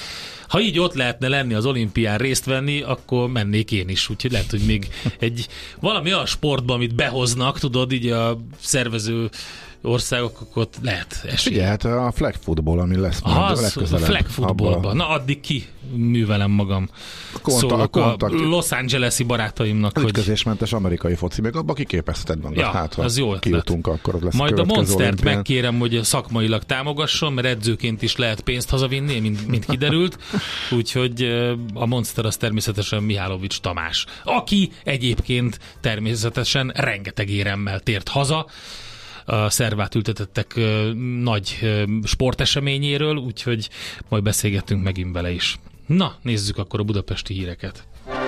ha így ott lehetne lenni az olimpián részt venni, akkor mennék én is, úgyhogy lehet, hogy még egy valami olyan sportban, amit behoznak, tudod, így a szervező országok, akkor lehet esély. Ugye, hát a flag football, ami lesz majd a legközelebb. A flag footballban. Na, addig ki művelem magam. A konta, Szólok a, a, kontakt, a Los Angeles-i barátaimnak, az hogy... ütközésmentes amerikai foci, még abba kiképezheted magad. Ja, hát, az jó ötlet. Kijutunk, akkor ott lesz majd a, a Monstert olimpián. megkérem, hogy szakmailag támogasson, mert edzőként is lehet pénzt hazavinni, mint, mint kiderült. Úgyhogy a Monster az természetesen Mihálovics Tamás, aki egyébként természetesen rengeteg éremmel tért haza a szervát ültetettek nagy sporteseményéről, úgyhogy majd beszélgettünk megint vele is. Na, nézzük akkor a budapesti híreket.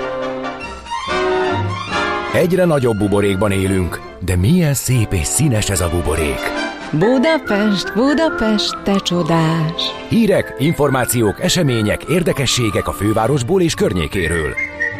Egyre nagyobb buborékban élünk, de milyen szép és színes ez a buborék. Budapest, Budapest, te csodás! Hírek, információk, események, érdekességek a fővárosból és környékéről.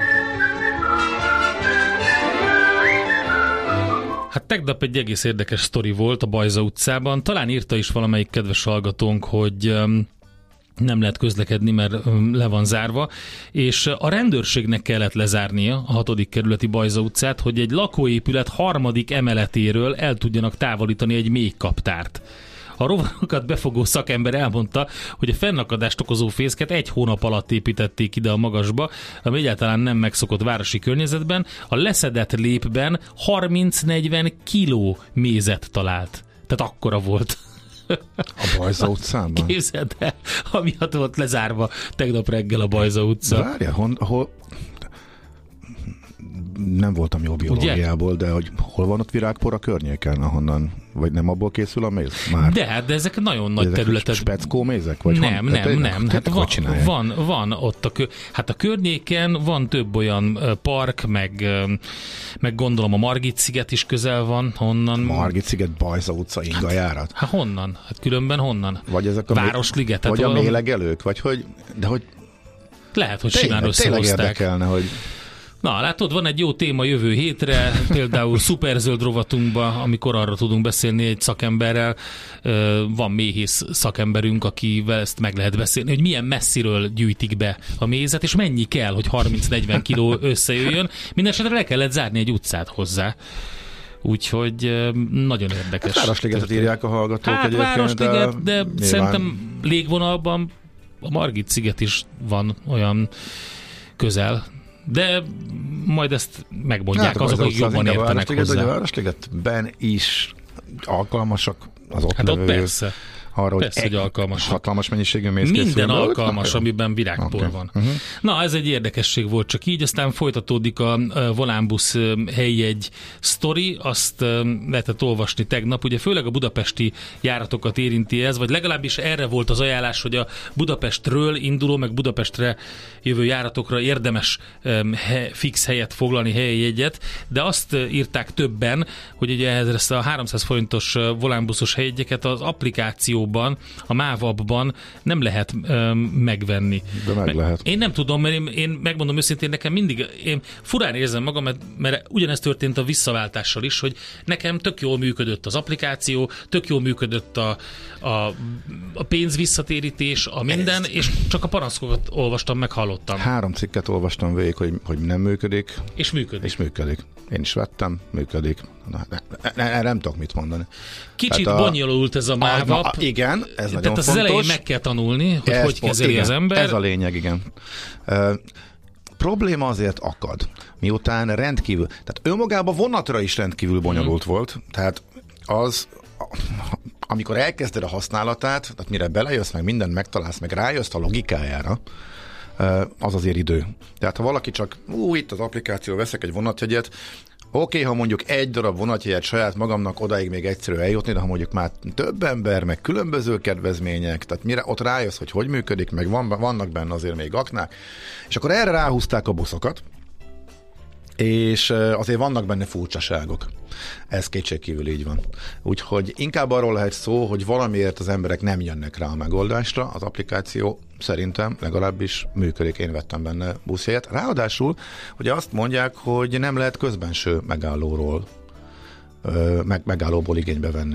Hát tegnap egy egész érdekes sztori volt a Bajza utcában. Talán írta is valamelyik kedves hallgatónk, hogy um, nem lehet közlekedni, mert um, le van zárva, és a rendőrségnek kellett lezárnia a hatodik kerületi Bajza utcát, hogy egy lakóépület harmadik emeletéről el tudjanak távolítani egy mély kaptárt. A rovarokat befogó szakember elmondta, hogy a fennakadást okozó fészket egy hónap alatt építették ide a magasba, ami egyáltalán nem megszokott városi környezetben. A leszedett lépben harminc-negyven kiló mézet talált. Tehát akkora volt. A Bajza utcában? Képzeld el, amiatt volt lezárva tegnap reggel a Bajza utca. Várja, hon, hol... Nem voltam jó biológiából, ugye? De hogy hol van ott virágpor a környéken, ahonnan, vagy nem abból készül a méz? Már. De hát, de ezek nagyon nagy területet. Speckó mézek? Vagy nem, hon, nem, nem. Hát van, van, van ott a, kö... hát a környéken van több olyan park, meg, meg gondolom a Margit-sziget is közel van, honnan. Margit-sziget, Bajza utca, ingajárat? Hát, hát honnan? Hát különben honnan? Vagy ezek a Városliget. Vagy hát a mélegelők? Vagy hogy, de hogy lehet, hogy simán összehozták. Tényleg érdekelne, hogy Na, látod, van egy jó téma jövő hétre, például szuperzöld rovatunkban, amikor arra tudunk beszélni egy szakemberrel, van méhész szakemberünk, akivel ezt meg lehet beszélni, hogy milyen messziről gyűjtik be a mézet, és mennyi kell, hogy harminc-negyven kiló összejöjjön. Mindenesetre le kellett zárni egy utcát hozzá. Úgyhogy nagyon érdekes. Hát Városligetet írják a hallgatók hát, egyébként. Városliget, de, de nyilván... szerintem légvonalban a Margit-sziget is van olyan közel. De majd ezt megmondják hát, azok, akik jobban értenek Városliget, hozzá. A Városligetben is alkalmasak az ott hát ott levő persze. arra, hogy, persze, hogy alkalmasak. hatalmas mennyiségű méz Minden készül, alkalmas, amiben virágpor okay. van. Uh-huh. Na, ez egy érdekesség volt csak így, aztán folytatódik a Volánbusz helyjegy sztori, azt lehetett olvasni tegnap, ugye főleg a budapesti járatokat érinti ez, vagy legalábbis erre volt az ajánlás, hogy a Budapestről induló, meg Budapestre jövő járatokra érdemes he, fix helyet foglalni, helyjegyet, de azt írták többen, hogy ugye ezt a háromszáz forintos volánbuszos helyjegyeket az applikáció a MÁV-ban nem lehet um, megvenni. De meg lehet. Én nem tudom, mert én, én megmondom őszintén, nekem mindig, én furán érzem magam, mert, mert ugyanezt történt a visszaváltással is, hogy nekem tök jól működött az applikáció, tök jól működött a, a, a pénz visszatérítés, a minden, Ezt. és csak a panaszokat olvastam, meg hallottam. Három cikket olvastam végig, hogy, hogy nem működik. És működik. És működik. Én is vettem, működik. Na, ne, ne, ne, nem tudok mit mondani. Kicsit a, bonyolult ez a MÁV app. Igen, ez nagyon fontos. Tehát az elején meg kell tanulni, hogy ez hogy kezeli igen, az ember. Ez a lényeg, igen. Uh, probléma azért akad, miután rendkívül, tehát önmagában vonatra is rendkívül bonyolult hmm. volt, tehát az, amikor elkezded a használatát, tehát mire belejössz, meg mindent megtalálsz, meg rájössz a logikájára, az azért idő. Tehát ha valaki csak, ú, itt az applikáció, veszek egy vonatjegyet, oké, okay, ha mondjuk egy darab vonatjegyet saját magamnak odáig még egyszerű eljutni, de ha mondjuk már több ember, meg különböző kedvezmények, tehát mire ott rájössz, hogy hogy működik, meg van, vannak benne azért még aknák, és akkor erre ráhúzták a buszokat, és azért vannak benne furcsaságok. Ez kétségkívül így van. Úgyhogy inkább arról lehet szó, hogy valamiért az emberek nem jönnek rá a megoldásra. Az applikáció szerintem legalábbis működik. Én vettem benne buszjegyet. Ráadásul ugye azt mondják, hogy nem lehet közbenső megállóról meg, megállóból igénybe venni.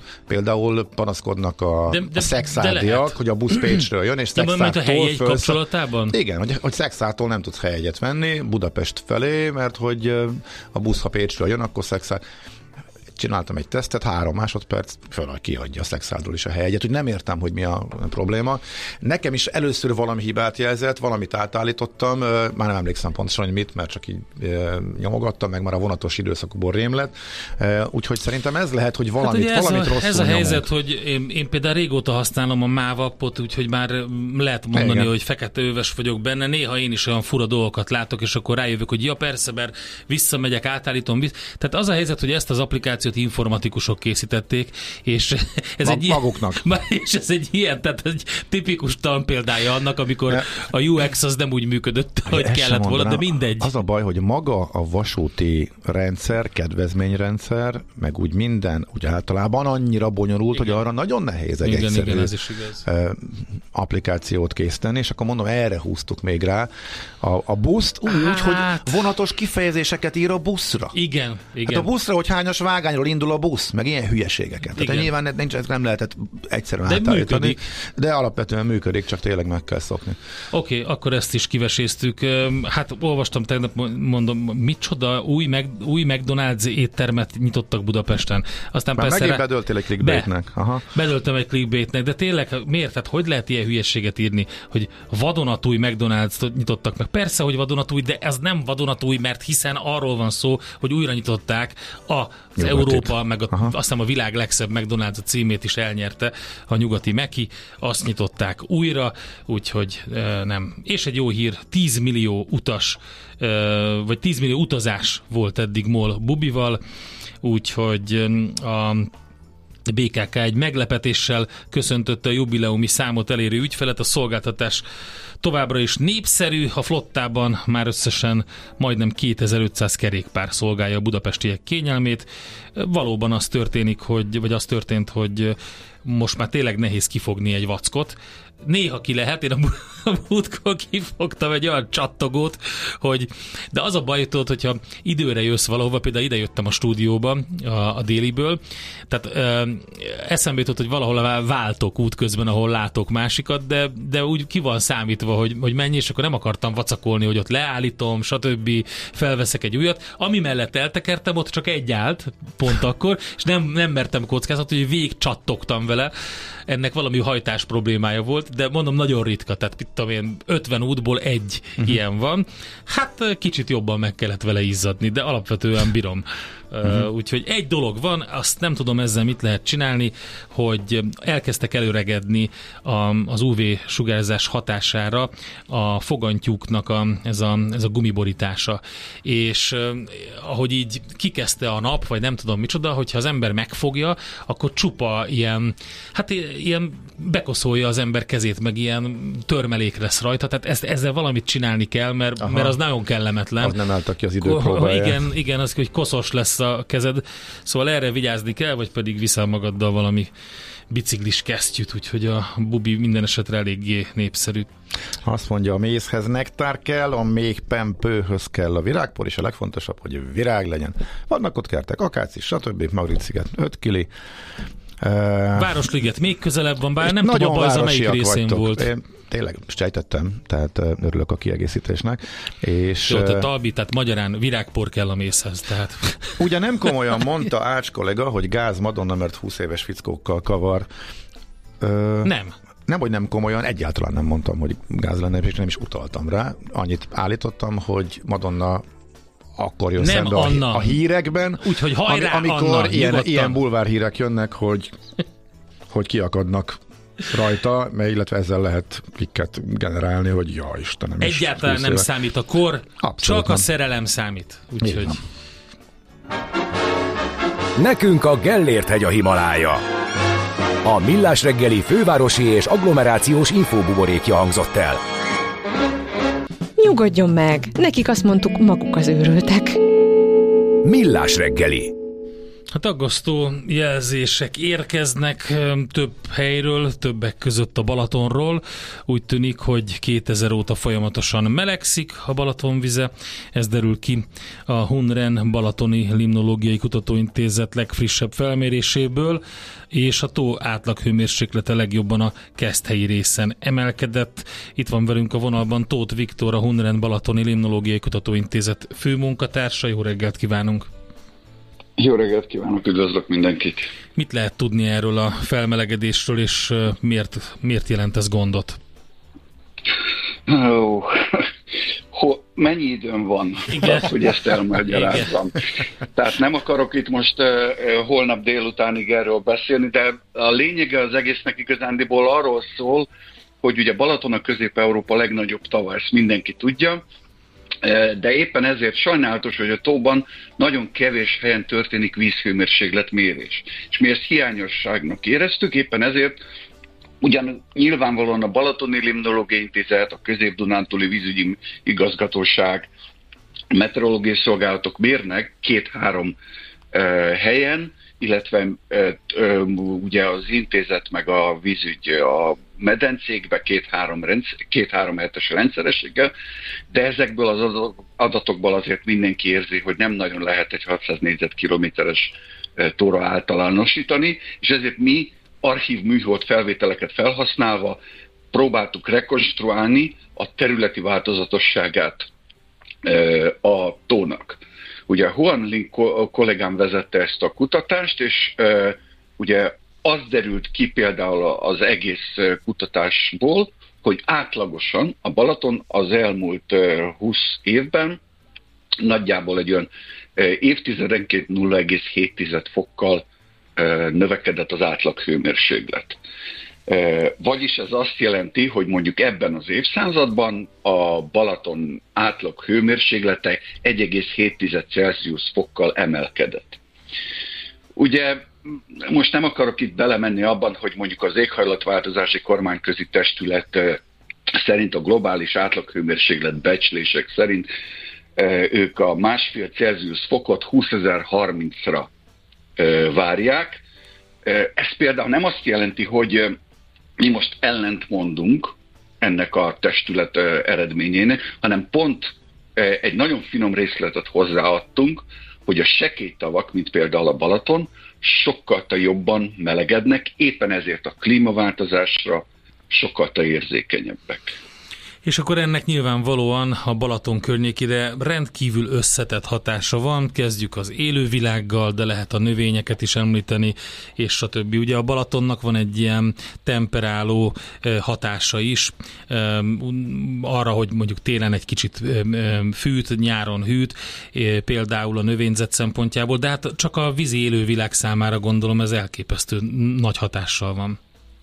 Például panaszkodnak a, de, de, a szexárdiak, hogy a busz Pécsről jön, és Szexártól fölsz... Igen, hogy, hogy Szexártól nem tudsz helyjegyet venni Budapest felé, mert hogy a busz, ha Pécsről jön, akkor Szexár... Csináltam egy tesztet, három másodperc, föl kiadja a Szexárdról is a helyegyet, hogy nem értem, hogy mi a probléma. Nekem is először valami hibát jelzett, valamit átállítottam, már nem emlékszem pontosan, hogy mit, mert csak így nyomogattam, meg már a vonatos időszakból rém lett. Úgyhogy szerintem ez lehet, hogy valamit, hát valamit ez rosszul a, Ez a helyzet, nyomunk. hogy én, én például régóta használom a MÁV-appot, úgyhogy már lehet mondani, igen, hogy feketeöves vagyok benne. Néha én is olyan fura dolgokat látok, és akkor rájövök, hogy ja persze, mert visszamegyek, átállítom. Visz... Tehát az a helyzet, hogy ezt az applikációt informatikusok készítették, és ez, Mag- egy maguknak. Ilyen, és ez egy ilyen, tehát egy tipikus tanpéldája annak, amikor de, a U X az nem úgy működött, hogy kellett volna, de mindegy. Az a baj, hogy maga a vasúti rendszer, kedvezményrendszer, meg úgy minden, úgy általában annyira bonyolult, igen, hogy arra nagyon nehéz egy igen, egyszerű igen, ez is igaz. applikációt készíteni, és akkor mondom, erre húztuk még rá a, a buszt úgy, hát, hogy vonatos kifejezéseket ír a buszra. Igen, igen. Hát a buszra, hogy hányas vágányról indul a busz, meg ilyen hülyeségeket. Igen. Tehát nyilván nincs, nem lehetett egyszerűen de átállítani, működik. De alapvetően működik, csak tényleg meg kell szokni. Oké, okay, akkor ezt is kiveséztük. Hát olvastam tegnap, mondom, micsoda új, meg, új McDonald's éttermet nyitottak Budapesten. Aztán már persze megint rá... bedöltél egy clickbaitnek. Be. Aha. Bedöltem egy clickbaitnek, de tényleg miért? Tehát hogy lehet ilyen hülyeséget írni, hogy vadonatúj McDonald's nyitottak meg? Persze, hogy vadonatúj, de ez nem vadonatúj, mert hiszen arról van szó, hogy újra nyitották a az Európa, meg a, azt hiszem a világ legszebb McDonald's a címét is elnyerte, a nyugati Meki, azt nyitották újra, úgyhogy e, nem. És egy jó hír, tíz millió utas, e, vagy tíz millió utazás volt eddig MOL Bubival, úgyhogy a bé ká ká egy meglepetéssel köszöntötte a jubileumi számot elérő ügyfelet, a szolgáltatás továbbra is népszerű, a flottában már összesen majdnem kétezer-ötszáz kerékpár szolgálja a budapestiek kényelmét. Valóban az történik, hogy, vagy az történt, hogy most már tényleg nehéz kifogni egy vackot. Néha ki lehet, én a múltkor kifogtam egy olyan csattogót, hogy de az a baj, tudod, hogyha időre jössz valahova, például ide jöttem a stúdióba, a, a déliből, tehát ö, eszembe jutott, hogy valahol váltok útközben, ahol látok másikat, de, de úgy ki van számítva, hogy, hogy mennyi, és akkor nem akartam vacakolni, hogy ott leállítom, stb. Felveszek egy újat. Ami mellett eltekertem, ott csak egy állt, pont akkor, és nem, nem mertem kockázatni, hogy végig csattogtam vele. Ennek valami hajtás problémája volt, de mondom, nagyon ritka, tehát mit tudom én, ötven útból egy uh-huh. ilyen van. Hát kicsit jobban meg kellett vele izzadni, de alapvetően bírom. Uh-huh. Úgyhogy egy dolog van, azt nem tudom ezzel mit lehet csinálni, hogy elkezdtek előregedni az ú vé sugárzás hatására a fogantyúknak a, ez, a, ez a gumiborítása. És eh, ahogy így kikezdte a nap, vagy nem tudom micsoda, hogyha az ember megfogja, akkor csupa ilyen, hát ilyen bekoszolja az ember kezét, meg ilyen törmelék lesz rajta, tehát ezt, ezzel valamit csinálni kell, mert, mert az nagyon kellemetlen. Az nem álltak ki az idő próbáját. Igen, igen, az, hogy koszos lesz a kezed, szóval erre vigyázni kell, vagy pedig viszel magaddal valami biciklis kesztyűt, úgyhogy a bubi minden esetre eléggé népszerű. Azt mondja, a mézhez nektár kell, a méhpempőhöz kell a virágpor, és a legfontosabb, hogy virág legyen. Vannak ott kertek, akácis, stb. Mauric-sziget öt kili. Uh, Városliget még közelebb van, bár nem tudom, a Bajza melyik részén vagytok. Volt. Én tényleg sejtettem, tehát uh, örülök a kiegészítésnek. És, jó, tehát Albi, tehát magyarán virágpor kell a mézhez. Tehát. Ugye nem komolyan mondta Ács kollega, hogy gáz Madonna, mert húsz éves fickókkal kavar. Uh, nem. Nem, hogy nem komolyan, egyáltalán nem mondtam, hogy gáz lenne, és nem is utaltam rá. Annyit állítottam, hogy Madonna akkor jön nem szembe a, a hírekben, úgyhogy hajrá, ami, amikor Anna, ilyen, ilyen bulvárhírek jönnek, hogy, hogy kiakadnak rajta, mert illetve ezzel lehet klikket generálni, hogy ja Istenem. Egyáltalán nem számít a kor, abszolút csak nem. A szerelem számít. Úgyhogy... Nekünk a Gellért-hegy a Himalája. A Millás reggeli fővárosi és agglomerációs infóbuborékja hangzott el. Nyugodjon meg, nekik azt mondtuk, maguk az őrültek. Millás reggeli. Hát aggasztó jelzések érkeznek több helyről, többek között a Balatonról. Úgy tűnik, hogy kétezer óta folyamatosan melegszik a Balaton vize. Ez derül ki a Hunren Balatoni Limnológiai Kutatóintézet legfrissebb felméréséből, és a tó átlaghőmérséklete legjobban a Keszthelyi részen emelkedett. Itt van velünk a vonalban Tóth Viktor, a Hunren Balatoni Limnológiai Kutatóintézet főmunkatársa. Jó reggelt kívánunk! Jó reggelt kívánok, üdvözlök mindenkit! Mit lehet tudni erről a felmelegedésről, és miért, miért jelent ez gondot? Oh, ho, mennyi időm van, az, hogy ezt elmagyarázzam. Tehát nem akarok itt most uh, holnap délutánig erről beszélni, de a lényege az egésznek igazándiból arról szól, hogy ugye Balaton a Közép-Európa legnagyobb tava, ezt mindenki tudja, de éppen ezért sajnálatos, hogy a tóban nagyon kevés helyen történik vízhőmérsékletmérés. És mi ezt hiányosságnak éreztük, éppen ezért ugyan nyilvánvalóan a Balatoni Limnológiai Intézet, a Közép-Dunántúli Vízügyi Igazgatóság, meteorológiai szolgálatok mérnek két-három uh, helyen, illetve uh, uh, ugye az intézet meg a vízügy a medencékbe két-három, rendszer, két-három hetes rendszerességgel, de ezekből az adatokból azért mindenki érzi, hogy nem nagyon lehet egy hatszáz négyzetkilométeres tóra általánosítani, és ezért mi archív műhold felvételeket felhasználva próbáltuk rekonstruálni a területi változatosságát a tónak. Ugye Juan Lin kollégám vezette ezt a kutatást, és ugye az derült ki például az egész kutatásból, hogy átlagosan a Balaton az elmúlt húsz évben nagyjából egy olyan évtizedenként nulla egész hét fokkal növekedett az átlag hőmérséklet. Vagyis ez azt jelenti, hogy mondjuk ebben az évszázadban a Balaton átlag hőmérséklete egy egész hét Celsius fokkal emelkedett. Ugye most nem akarok itt belemenni abban, hogy mondjuk az éghajlatváltozási kormányközi testület szerint a globális átlaghőmérséklet becslések szerint ők a másfél Celsius fokot húszezer-harmincra várják. Ez például nem azt jelenti, hogy mi most ellent mondunk ennek a testület eredményének, hanem pont egy nagyon finom részletet hozzáadtunk, hogy a sekélytavak, mint például a Balaton, sokkal jobban melegednek, éppen ezért a klímaváltozásra sokkal érzékenyebbek. És akkor ennek nyilvánvalóan a Balaton környékére rendkívül összetett hatása van. Kezdjük az élővilággal, de lehet a növényeket is említeni, és stb. Ugye a Balatonnak van egy ilyen temperáló hatása is, arra, hogy mondjuk télen egy kicsit fűt, nyáron hűt, például a növényzet szempontjából, de hát csak a vízi élővilág számára gondolom ez elképesztő nagy hatással van.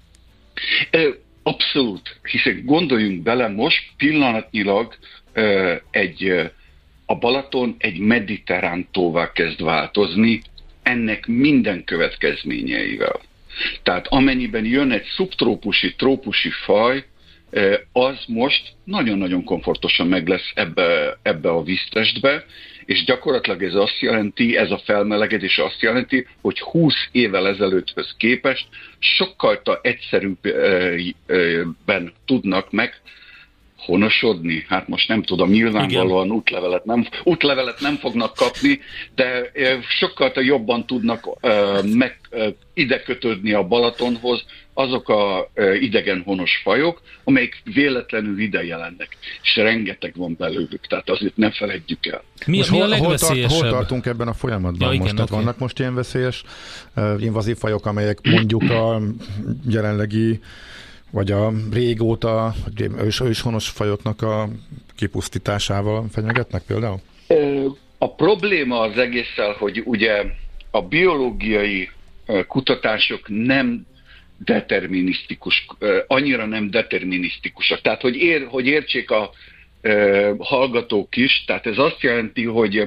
Abszolút, hiszen gondoljunk bele, most pillanatnyilag uh, egy, uh, a Balaton egy mediterrán tóvá kezd változni, ennek minden következményeivel. Tehát amennyiben jön egy szubtrópusi, trópusi faj, uh, az most nagyon-nagyon komfortosan meg lesz ebbe, ebbe a víztestbe, és gyakorlatilag ez azt jelenti, ez a felmelegedés azt jelenti, hogy húsz évvel ezelőtthöz képest sokkal egyszerűbben tudnak meg honosodni. Hát most nem tudom, nyilvánvalóan útlevelet nem, útlevelet nem fognak kapni, de sokkal jobban tudnak meg ide kötődni a Balatonhoz azok a idegen honos fajok, amelyek véletlenül ide jelennek. És rengeteg van belőlük, tehát azért ne feledjük el. Mi, most mi hol, a legveszélyesebb? Hol, hol tartunk ebben a folyamatban? Ja, igen, most, tehát okay. Vannak most ilyen veszélyes uh, invazív fajok, amelyek mondjuk a jelenlegi vagy a régóta ős, őshonos fajoknak a kipusztításával fenyegetnek például? A probléma az egésszel, hogy ugye a biológiai kutatások nem determinisztikus, annyira nem determinisztikusak. Tehát, hogy, ér, hogy értsék a hallgatók is, tehát ez azt jelenti, hogy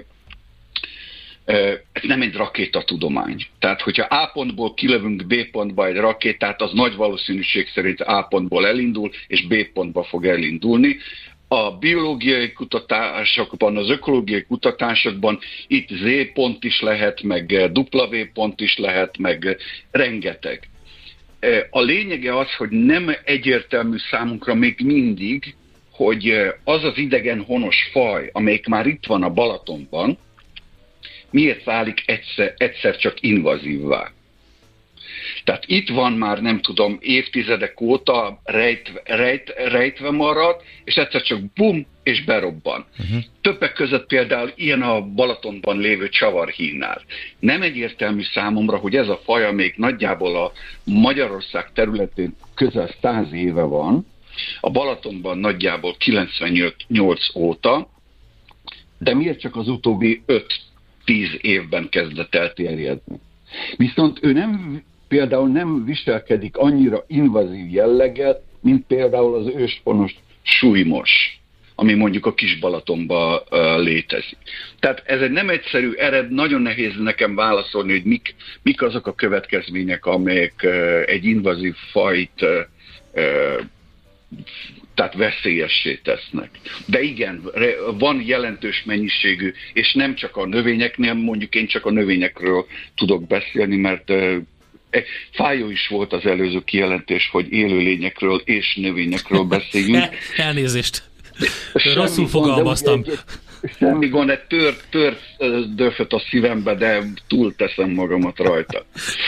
ez nem egy rakétatudomány. Tehát, hogyha A pontból kilövünk B pontba egy rakétát, az nagy valószínűség szerint A pontból elindul, és B pontba fog elindulni. A biológiai kutatásokban, az ökológiai kutatásokban itt Z pont is lehet, meg W pont is lehet, meg rengeteg. A lényege az, hogy nem egyértelmű számunkra még mindig, hogy az az idegen honos faj, amelyik már itt van a Balatonban, miért válik egyszer, egyszer csak invazívvá. Tehát itt van már, nem tudom, évtizedek óta rejtve, rejt, rejtve marad, és egyszer csak bum, és berobban. Uh-huh. Többek között például ilyen a Balatonban lévő csavarhínár. Nem egyértelmű számomra, hogy ez a faj, még nagyjából a Magyarország területén közel száz éve van, a Balatonban nagyjából kilencvennyolc óta, de miért csak az utóbbi öt-tíz évben kezdett elterjedni. Viszont ő nem, például nem viselkedik annyira invazív jelleggel, mint például az őshonos súlymos, ami mondjuk a Kis-Balatonban uh, létezik. Tehát ez egy nem egyszerű ered, nagyon nehéz nekem válaszolni, hogy mik, mik azok a következmények, amelyek uh, egy invazív fajt uh, uh, tehát veszélyessé tesznek. De igen, van jelentős mennyiségű, és nem csak a növényeknél, mondjuk én csak a növényekről tudok beszélni, mert uh, fájó is volt az előző kijelentés, hogy élőlényekről és növényekről beszéljünk. Elnézést. Rosszul fogalmaztam. Semmi gond, egy tört, tört döföt a szívembe, de túl teszem magamat rajta.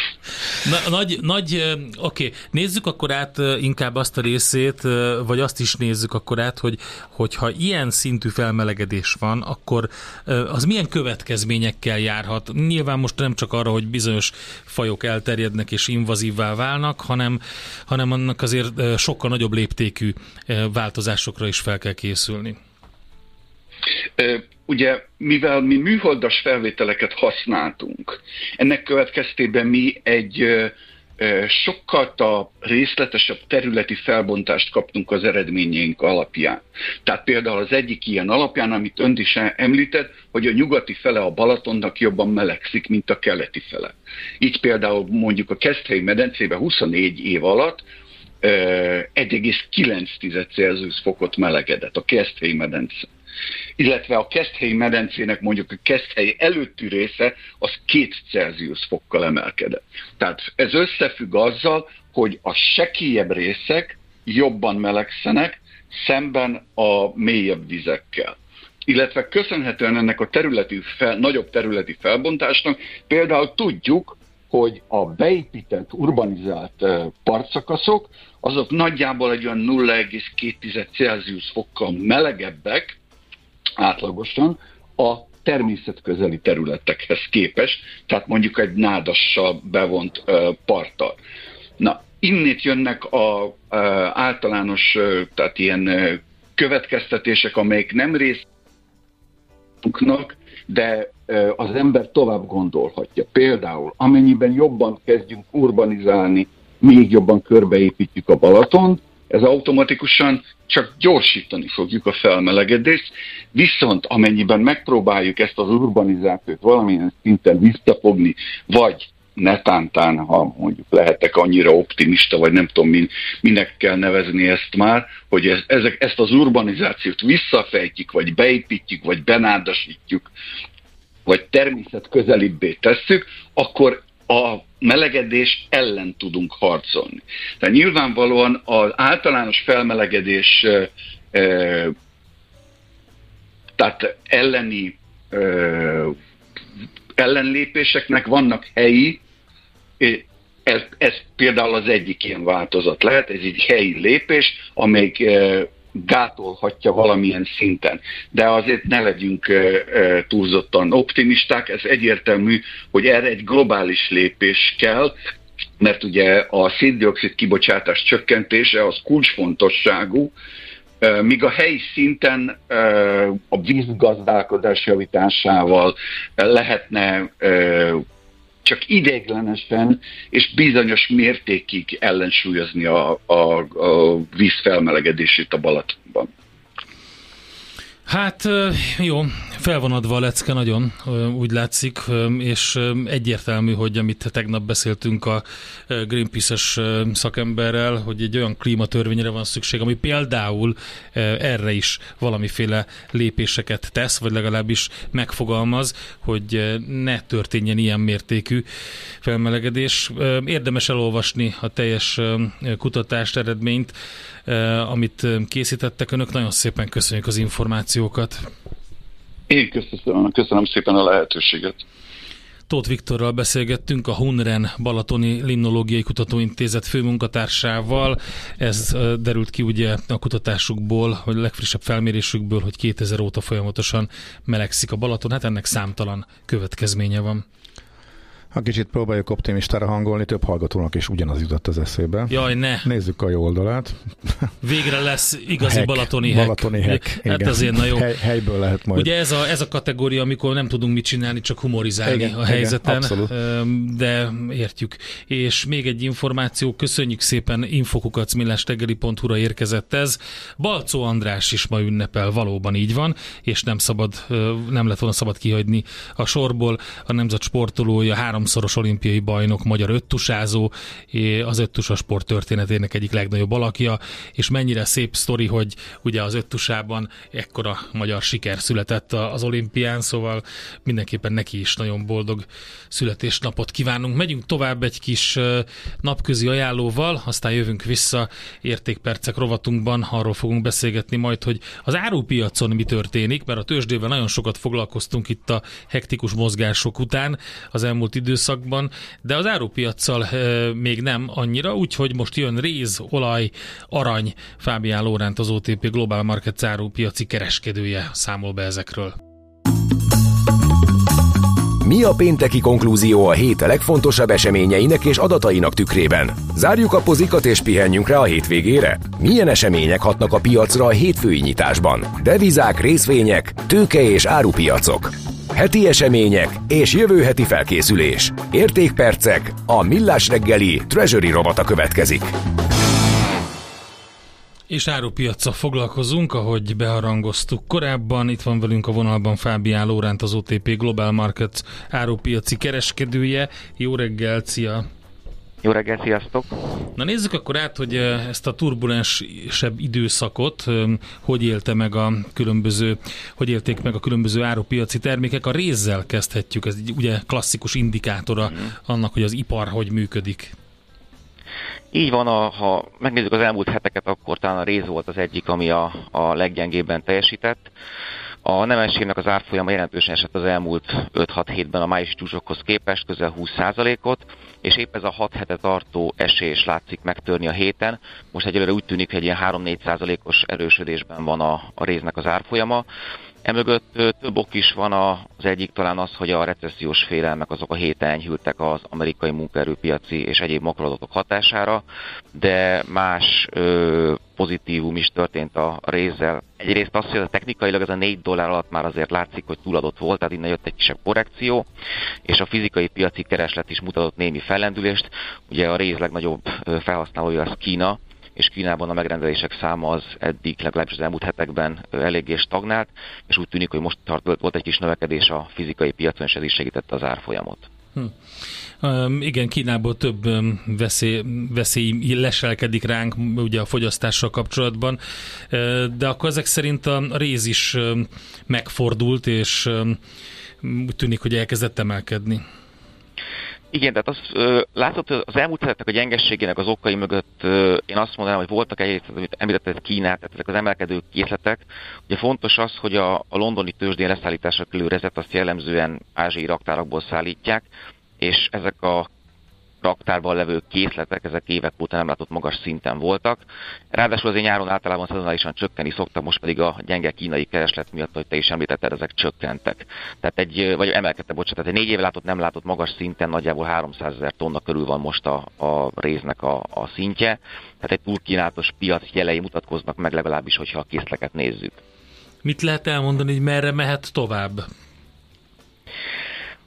Na, nagy, nagy oké, okay. Nézzük akkor át inkább azt a részét, vagy azt is nézzük akkor át, hogy hogyha ilyen szintű felmelegedés van, akkor az milyen következményekkel járhat? Nyilván most nem csak arra, hogy bizonyos fajok elterjednek és invazívvá válnak, hanem, hanem annak azért sokkal nagyobb léptékű változásokra is fel kell készülni. Ugye, mivel mi műholdas felvételeket használtunk, ennek következtében mi egy sokkal részletesebb területi felbontást kaptunk az eredményeink alapján. Tehát például az egyik ilyen alapján, amit ön is említett, hogy a nyugati fele a Balatonnak jobban melegszik, mint a keleti fele. Így például mondjuk a Keszthelyi medencében huszonnégy év alatt egy egész kilenc Celsius fokot melegedett a Keszthelyi medence. Illetve a Keszthelyi medencének mondjuk a Keszthely előtti része az két Celsius fokkal emelkedett. Tehát ez összefügg azzal, hogy a sekélyebb részek jobban melegszenek szemben a mélyebb vizekkel. Illetve köszönhetően ennek a területi fel, nagyobb területi felbontásnak például tudjuk, hogy a beépített, urbanizált partszakaszok azok nagyjából egy olyan nulla egész két Celsius fokkal melegebbek átlagosan a természetközeli területekhez képest, tehát mondjuk egy nádassal bevont uh, parttal. Na, innét jönnek a uh, általános, uh, tehát ilyen uh, következtetések, amelyek nem részünknek, de uh, az ember tovább gondolhatja. Például, amennyiben jobban kezdjünk urbanizálni, még jobban körbeépítjük a Balatont, ez automatikusan csak gyorsítani fogjuk a felmelegedést, viszont amennyiben megpróbáljuk ezt az urbanizációt valamilyen szinten visszafogni, vagy netántán, ha mondjuk lehetek annyira optimista, vagy nem tudom, min, minek kell nevezni ezt már, hogy ez, ezek, ezt az urbanizációt visszafejtjük, vagy beépítjük, vagy benádasítjuk, vagy természetközelibbé tesszük, akkor a melegedés ellen tudunk harcolni. Tehát nyilvánvalóan az általános felmelegedés e, e, tehát elleni e, ellenlépéseknek vannak helyi, ez, ez például az egyik ilyen változat lehet, ez egy helyi lépés, amely e, gátolhatja valamilyen szinten. De azért ne legyünk e, e, túlzottan optimisták, ez egyértelmű, hogy erre egy globális lépés kell, mert ugye a szén-dioxid kibocsátás csökkentése az kulcsfontosságú, e, míg a helyi szinten e, a vízgazdálkodás javításával lehetne e, csak ideiglenesen és bizonyos mértékig ellensúlyozni a, a, a víz felmelegedését a Balatonban. Hát jó, fel van adva a lecke nagyon, úgy látszik, és egyértelmű, hogy amit tegnap beszéltünk a Greenpeace-es szakemberrel, hogy egy olyan klímatörvényre van szükség, ami például erre is valamiféle lépéseket tesz, vagy legalábbis megfogalmaz, hogy ne történjen ilyen mértékű felmelegedés. Érdemes elolvasni a teljes kutatást, eredményt, amit készítettek önök. Nagyon szépen köszönjük az információkat. Én köszönöm, köszönöm szépen a lehetőséget. Tóth Viktorral beszélgettünk, a Hunren Balatoni Limnológiai Kutatóintézet főmunkatársával. Ez derült ki ugye a kutatásukból, vagy a legfrissebb felmérésükből, hogy kétezer óta folyamatosan melegszik a Balaton. Hát ennek számtalan következménye van. Ha kicsit próbáljuk optimistára hangolni, több hallgatónak is ugyanaz jutott az eszébe. Jaj, ne! Nézzük a jó oldalát. Végre lesz igazi hack, balatoni hack. Balatoni hack. Hát azért na jó. Hely, helyből lehet majd. Ugye ez a, ez a kategória, amikor nem tudunk mit csinálni, csak humorizálni igen, a helyzeten, igen, de értjük. És még egy információ, köszönjük szépen, infokukac millásreggeli pont hu-ra érkezett ez. Balczó András is ma ünnepel, valóban így van, és nem szabad, nem lett volna szabad kihagyni a sorból. A nemzet sportolója, háromszoros olimpiai bajnok, magyar öttusázó, az öttusa sport történetének egyik legnagyobb alakja, és mennyire szép sztori, hogy ugye az öttusában ekkora magyar siker született az olimpián, szóval mindenképpen neki is nagyon boldog születésnapot kívánunk. Megyünk tovább egy kis napközi ajánlóval, aztán jövünk vissza értékpercek rovatunkban, arról fogunk beszélgetni majd, hogy az árupiacon mi történik, mert a tőzsdével nagyon sokat foglalkoztunk itt a hektikus mozgások után az elmúlt időszakban, de az árupiaccal e, még nem annyira, úgyhogy most jön réz, olaj, arany. Fábián Lóránt, az o té pé Global Markets árupiaci kereskedője számol be ezekről. Mi a pénteki konklúzió a hét legfontosabb eseményeinek és adatainak tükrében? Zárjuk a pozikat és pihenjünk rá a hétvégére? Milyen események hatnak a piacra a hétfői nyitásban? Devizák, részvények, tőke és árupiacok. Heti események és jövő heti felkészülés. Értékpercek, a Millás reggeli Treasury rovata következik. És árupiaccal foglalkozunk, ahogy beharangoztuk korábban. Itt van velünk a vonalban Fábián Lóránt, az o té pé Global Markets árupiaci kereskedője. Jó reggelt, szia! Jó reggelt, sziasztok! Na nézzük akkor át, hogy ezt a turbulensebb időszakot hogy élte meg a különböző, hogy élték meg a különböző árupiaci termékek. A rézzel kezdhetjük, ez ugye klasszikus indikátora mm. annak, hogy az ipar hogy működik. Így van, a, ha megnézzük az elmúlt heteket, akkor talán a réz volt az egyik, ami a, a leggyengébben teljesített. A nemességnek az árfolyama jelentősen esett az elmúlt öt-hat hétben a májusi csúcsokhoz képest, közel húsz százalékot, és épp ez a hat hete tartó esés látszik megtörni a héten. Most egyelőre úgy tűnik, hogy egy ilyen három-négy százalékos erősödésben van a, a réznek az árfolyama. Emögött több ok is van, az egyik talán az, hogy a recessziós félelmek azok a héten enyhültek az amerikai munkaerőpiaci és egyéb makroadatok hatására, de más ö, pozitívum is történt a rézzel. Egyrészt az, hogy a technikailag ez a négy dollár alatt már azért látszik, hogy túladott volt, tehát innen jött egy kisebb korrekció, és a fizikai piaci kereslet is mutatott némi fellendülést. Ugye a réz legnagyobb felhasználója az Kína, és Kínában a megrendelések száma az eddig, legalábbis az elmúlt hetekben eléggé stagnált, és úgy tűnik, hogy most tart, volt egy kis növekedés a fizikai piacon, és ez is segítette az árfolyamot. Hm. Um, igen, Kínából több um, veszély, veszély leselkedik ránk ugye a fogyasztással kapcsolatban, uh, de akkor ezek szerint a réz is um, megfordult, és um, úgy tűnik, hogy elkezdett emelkedni. Igen, tehát az ö, látszott, az elmúlt heteknek a gyengességének az okai mögött ö, én azt mondanám, hogy voltak egyrészt, amit említetted, Kínát, tehát ezek az emelkedő készletek. Ugye fontos az, hogy a, a londoni tőzsdén leszállításra kerülő rezet azt jellemzően ázsiai raktárakból szállítják, és ezek a raktárban levő készletek, ezek évek óta nem látott magas szinten voltak. Ráadásul azért nyáron általában szezonálisan csökkenni szoktak, most pedig a gyenge kínai kereslet miatt, hogy te is említetted, ezek csökkentek. Tehát egy, vagy emelkedtek, bocsánat, tehát egy négy éve látott, nem látott magas szinten, nagyjából háromszázezer tonna körül van most a, a réznek a, a szintje. Tehát egy túlkínálatos piac jelei mutatkoznak meg, legalábbis, hogyha a készleteket nézzük. Mit lehet elmondani, hogy merre mehet tovább?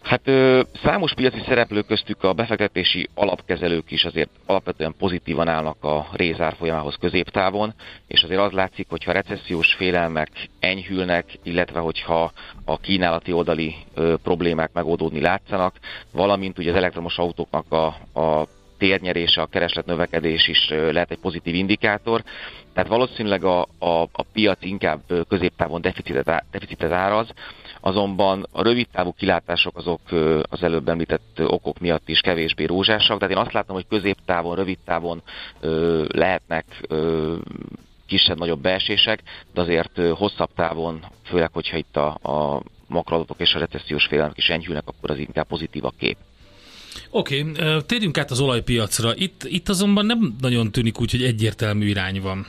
Hát ö, számos piaci szereplő köztük a befektetési alapkezelők is azért alapvetően pozitívan állnak a réz árfolyamához középtávon, és azért az látszik, hogyha recessziós félelmek enyhülnek, illetve hogyha a kínálati oldali ö, problémák megoldódni látszanak, valamint ugye az elektromos autóknak a, a térnyerése, a kereslet növekedés is ö, lehet egy pozitív indikátor. Tehát valószínűleg a, a, a piac inkább középtávon deficitet, deficitet áraz, azonban a rövidtávú kilátások azok az előbb említett okok miatt is kevésbé rózsásak, tehát én azt látom, hogy középtávon, rövidtávon lehetnek kisebb-nagyobb beesések, de azért hosszabb távon, főleg, hogyha itt a, a makroadatok és a recessziós félelmek is enyhülnek, akkor az inkább pozitív a kép. Oké, okay, térjünk át az olajpiacra. Itt, itt azonban nem nagyon tűnik úgy, hogy egyértelmű irány van.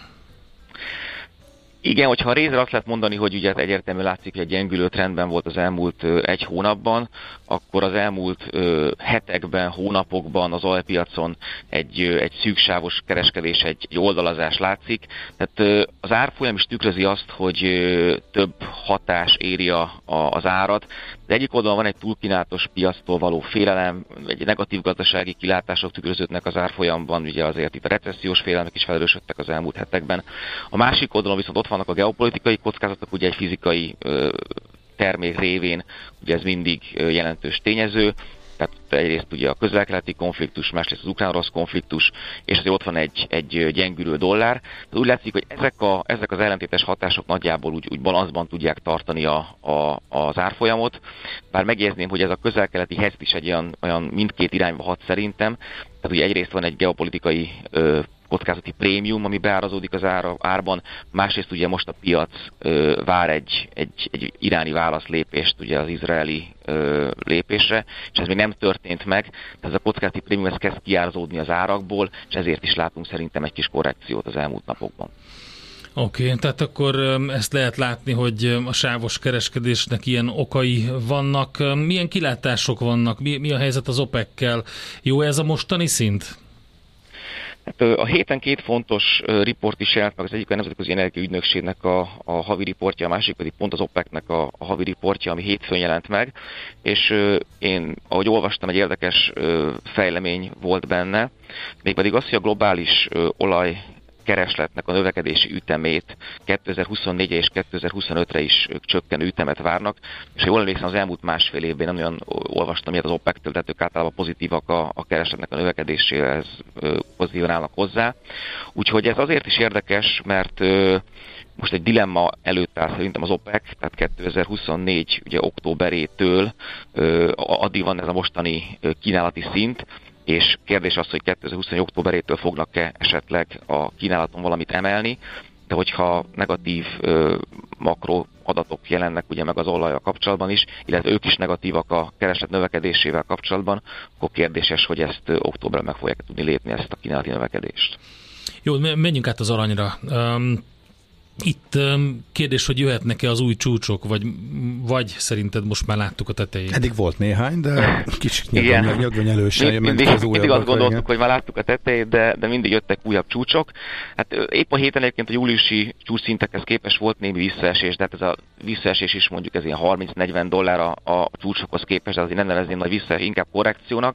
Igen, hogyha a részre azt lehet mondani, hogy ugye egyértelműen látszik, hogy egy gyengülő trendben volt az elmúlt egy hónapban, akkor az elmúlt hetekben, hónapokban az olajpiacon egy, egy szűksávos kereskedés, egy, egy oldalazás látszik. Tehát az árfolyam is tükrözi azt, hogy több hatás éri a, a, az árat. De egyik oldalon van egy túlkínálatos piactól való félelem, egy negatív gazdasági kilátások tükröződnek az árfolyamban, ugye azért itt a recessziós félelmek is felerősödtek az elmúlt hetekben. A másik oldalon viszont ott vannak a geopolitikai kockázatok, ugye egy fizikai ö, termék révén, ugye ez mindig jelentős tényező, tehát egyrészt ugye a közel-keleti konfliktus, másrészt az ukrán-orosz konfliktus, és azért ott van egy, egy gyengülő dollár. De úgy látszik, hogy ezek, a, ezek az ellentétes hatások nagyjából úgy, úgy balanszban tudják tartani a, a, az árfolyamot. Bár megjegyezném, hogy ez a közel-keleti helyzet is egy olyan, olyan mindkét irányba hat szerintem. Tehát ugye egyrészt van egy geopolitikai ö, kockázati prémium, ami beárazódik az ára, árban, másrészt ugye most a piac ö, vár egy, egy, egy iráni válaszlépést ugye az izraeli ö, lépésre, és ez még nem történt meg, tehát ez a kockázati prémium ez kezd kiárazódni az árakból, és ezért is látunk szerintem egy kis korrekciót az elmúlt napokban. Oké, okay, tehát akkor ezt lehet látni, hogy a sávos kereskedésnek ilyen okai vannak. Milyen kilátások vannak? Mi, mi a helyzet az OPEC-kel? Jó ez a mostani szint? Hát a héten két fontos riport is jelent meg, az egyik a Nemzetközi Energiaügynökségnek a, a havi riportja, a másik pedig pont az OPEC-nek a, a havi riportja, ami hétfőn jelent meg, és én, ahogy olvastam, egy érdekes fejlemény volt benne, mégpedig az, hogy a globális olaj keresletnek a növekedési ütemét kétezer-huszonnégyre és kétezer-huszonötre is csökkenő ütemet várnak, és ha jól emlékszem, az elmúlt másfél évben nem olyan olvastam ilyet az OPEC-től, tehát ők általában pozitívak a, a keresletnek a növekedéséhez, pozitívan állnak hozzá. Úgyhogy ez azért is érdekes, mert most egy dilemma előtt áll szerintem az OPEC, tehát kétezer-huszonnégy ugye októberétől addig van ez a mostani kínálati szint, és kérdés az, hogy kétezer-huszonnégy októberétől fognak-e esetleg a kínálaton valamit emelni, de hogyha negatív ö, makro adatok jelennek ugye meg az olajjal kapcsolatban is, illetve ők is negatívak a kereslet növekedésével kapcsolatban, akkor kérdéses, hogy ezt ö, októberben meg fogják tudni lépni, ezt a kínálati növekedést. Jó, menjünk át az aranyra. Um... Itt kérdés, hogy jöhetnek-e az új csúcsok, vagy, vagy szerinted most már láttuk a tetejét? Eddig volt néhány, de kicsit nyögvenyelősen ment az újabb. Mindig azt gondoltuk, igen, hogy már láttuk a tetejét, de, de mindig jöttek újabb csúcsok. Hát épp a héten egyébként a júliusi csúcsszintekhez képest volt némi visszaesés, de hát ez a visszaesés is mondjuk ez ilyen harminc-negyven dollár a, a csúcsokhoz képest, de azért nem nevezném nagy visszaesés, inkább korrekciónak.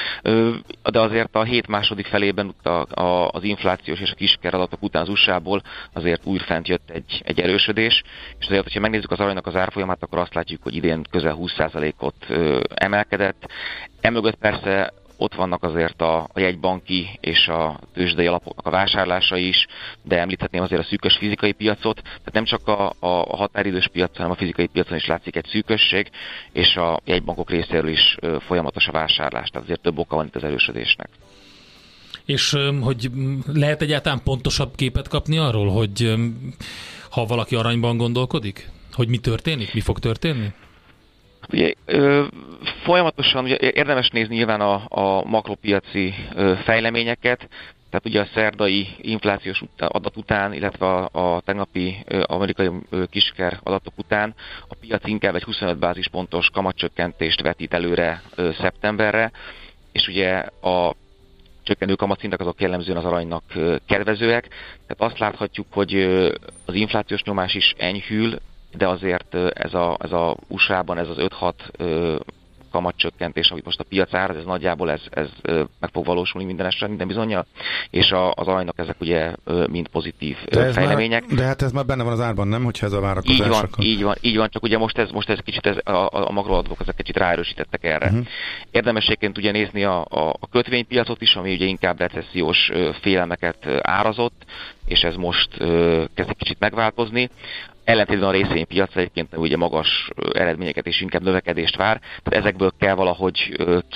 De azért a hét második felében a, a, az inflációs és a kisker adatok után az u es á-ból azért újra fent jött egy, egy erősödés, és azért, hogyha megnézzük az aranynak az árfolyamát, akkor azt látjuk, hogy idén közel húsz százalékot ö, emelkedett. Emögött persze ott vannak azért a, a jegybanki és a tőzsdei alapoknak a vásárlásai is, de említhetném azért a szűkös fizikai piacot, tehát nem csak a, a határidős piacon, hanem a fizikai piacon is látszik egy szűkösség, és a jegybankok részéről is ö, folyamatos a vásárlás, tehát azért több oka van itt az erősödésnek. És hogy lehet egyáltalán pontosabb képet kapni arról, hogy ha valaki aranyban gondolkodik, hogy mi történik, mi fog történni? Ugye, ö, folyamatosan ugye érdemes nézni nyilván a, a makropiaci ö, fejleményeket, tehát ugye a szerdai inflációs adat után, illetve a, a tegnapi ö, amerikai ö, kisker adatok után a piac inkább egy huszonöt bázispontos kamatcsökkentést vetít előre ö, szeptemberre, és ugye a csökkenő kamatszintek azok jellemzően az aranynak kedvezőek. Tehát azt láthatjuk, hogy az inflációs nyomás is enyhül, de azért ez a, ez a u es á-ban ez az öt-hat kamatcsökkentés, amit most a piac áraz, ez nagyjából ez, ez meg fog valósulni minden esetre, minden bizonnyal, és a, az aranynak ezek ugye mind pozitív de fejlemények. Már, de hát ez már benne van az árban, nem? Hogyha ez a várakozás. Így van, akkor... így van, így van, csak ugye most ez, most ez kicsit ez, a, a makroadatok ezek kicsit ráerősítettek erre. Uh-huh. Érdemességként ugye nézni a, a, a kötvénypiacot is, ami ugye inkább recessziós félelmeket árazott, és ez most kezd kicsit megváltozni. Ellentétben a részvénypiac egyébként ugye magas eredményeket és inkább növekedést vár, tehát ezekből kell valahogy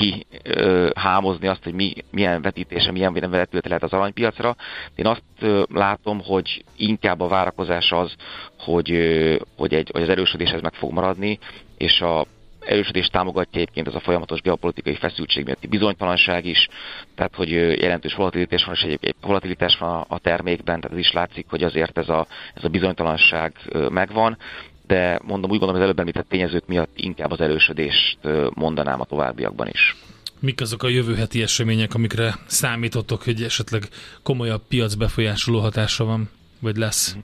kihámozni azt, hogy mi, milyen vetítése, milyen vetülete lehet az aranypiacra. Én azt látom, hogy inkább a várakozás az, hogy, hogy, egy, hogy az erősödés ez meg fog maradni, és a erősödést támogatja egyébként ez a folyamatos geopolitikai feszültség miatti bizonytalanság is, tehát hogy jelentős volatilitás van, és egyébként volatilitás van a termékben, tehát ez is látszik, hogy azért ez a, ez a bizonytalanság megvan, de mondom, úgy gondolom, az előbb említett tényezők miatt inkább az erősödést mondanám a továbbiakban is. Mik azok a jövő heti események, amikre számítottok, hogy esetleg komolyabb piacbefolyásoló hatása van, vagy lesz?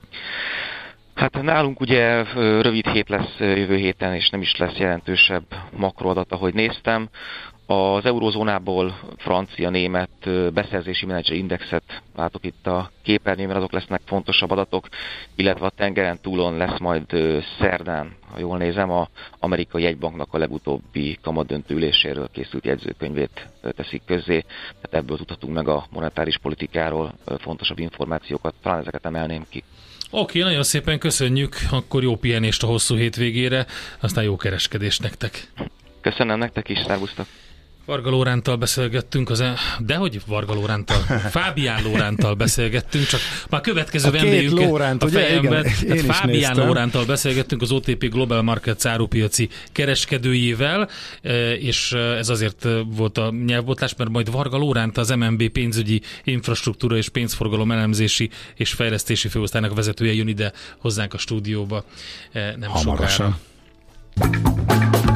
Hát nálunk ugye rövid hét lesz jövő héten, és nem is lesz jelentősebb makroadat, ahogy néztem. Az eurozónából francia, német beszerzési menedzser indexet látok itt a képernyőn, mert azok lesznek fontosabb adatok, illetve a tengeren túlon lesz majd szerdán, ha jól nézem, az amerikai jegybanknak a legutóbbi kamatdöntő üléséről készült jegyzőkönyvét teszik közzé, tehát ebből tudhatunk meg a monetáris politikáról fontosabb információkat, talán ezeket emelném ki. Oké, nagyon szépen köszönjük, akkor jó pihenést a hosszú hétvégére, aztán jó kereskedést nektek. Köszönöm nektek is, szervusztok! Varga Lórántal beszélgettünk, az e... dehogy Varga Lórántal, Fábián Lórántal beszélgettünk, csak már következő vendégünk Lóránt, a fejemben. Igen, Fábián Lórántal beszélgettünk, az o té pé Global Markets árupiaci kereskedőjével, és ez azért volt a nyelvbotlás, mert majd Varga Lóránt, az em en bé pénzügyi infrastruktúra és pénzforgalom elemzési és fejlesztési főosztálynak vezetője jön ide hozzánk a stúdióba nem hamarosan. Sokára.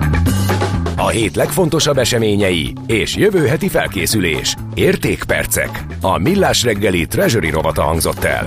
A hét legfontosabb eseményei és jövő heti felkészülés. Értékpercek. A Millás reggeli Treasury rovata hangzott el.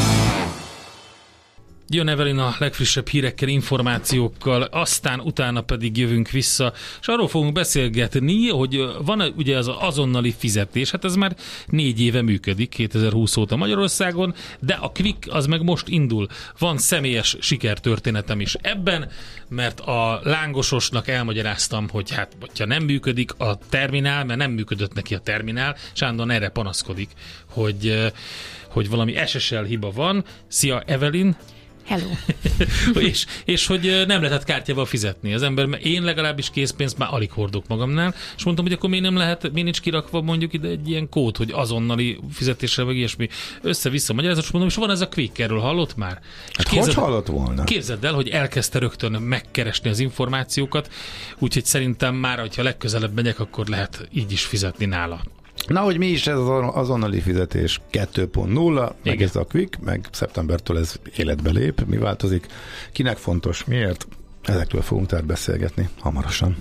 Jön Evelyn a legfrissebb hírekkel, információkkal, aztán utána pedig jövünk vissza, és arról fogunk beszélgetni, hogy van ugye az azonnali fizetés, hát ez már négy éve működik, kétezer-húsz óta Magyarországon, de a Quick az meg most indul. Van személyes sikertörténetem is ebben, mert a lángososnak elmagyaráztam, hogy hát, hogyha nem működik a terminál, mert nem működött neki a terminál, és állandóan erre panaszkodik, hogy, hogy valami es es el hiba van. Szia, Evelyn! Hello. és, és hogy nem lehetett kártyával fizetni az ember, mert én legalábbis készpénzt már alig hordok magamnál, és mondtam, hogy akkor miért nem lehet, miért nincs kirakva mondjuk ide egy ilyen kód, hogy azonnali fizetésre, meg ilyesmi össze-vissza magyarázat, és mondom, és van ez a Quick, erről hallott már? Hát hogy hallott volna? Képzeld el, hogy elkezdte rögtön megkeresni az információkat, úgyhogy szerintem már, hogyha legközelebb megyek, akkor lehet így is fizetni nála. Na, hogy mi is ez az azonnali fizetés kettő pont nulla, meg ez a Quick, meg szeptembertől ez életbe lép, mi változik, kinek fontos, miért, ezekről fogunk tehát beszélgetni hamarosan.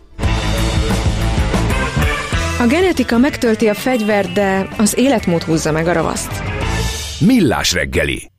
A genetika megtölti a fegyvert, de az életmód húzza meg a ravaszt. Millás reggeli.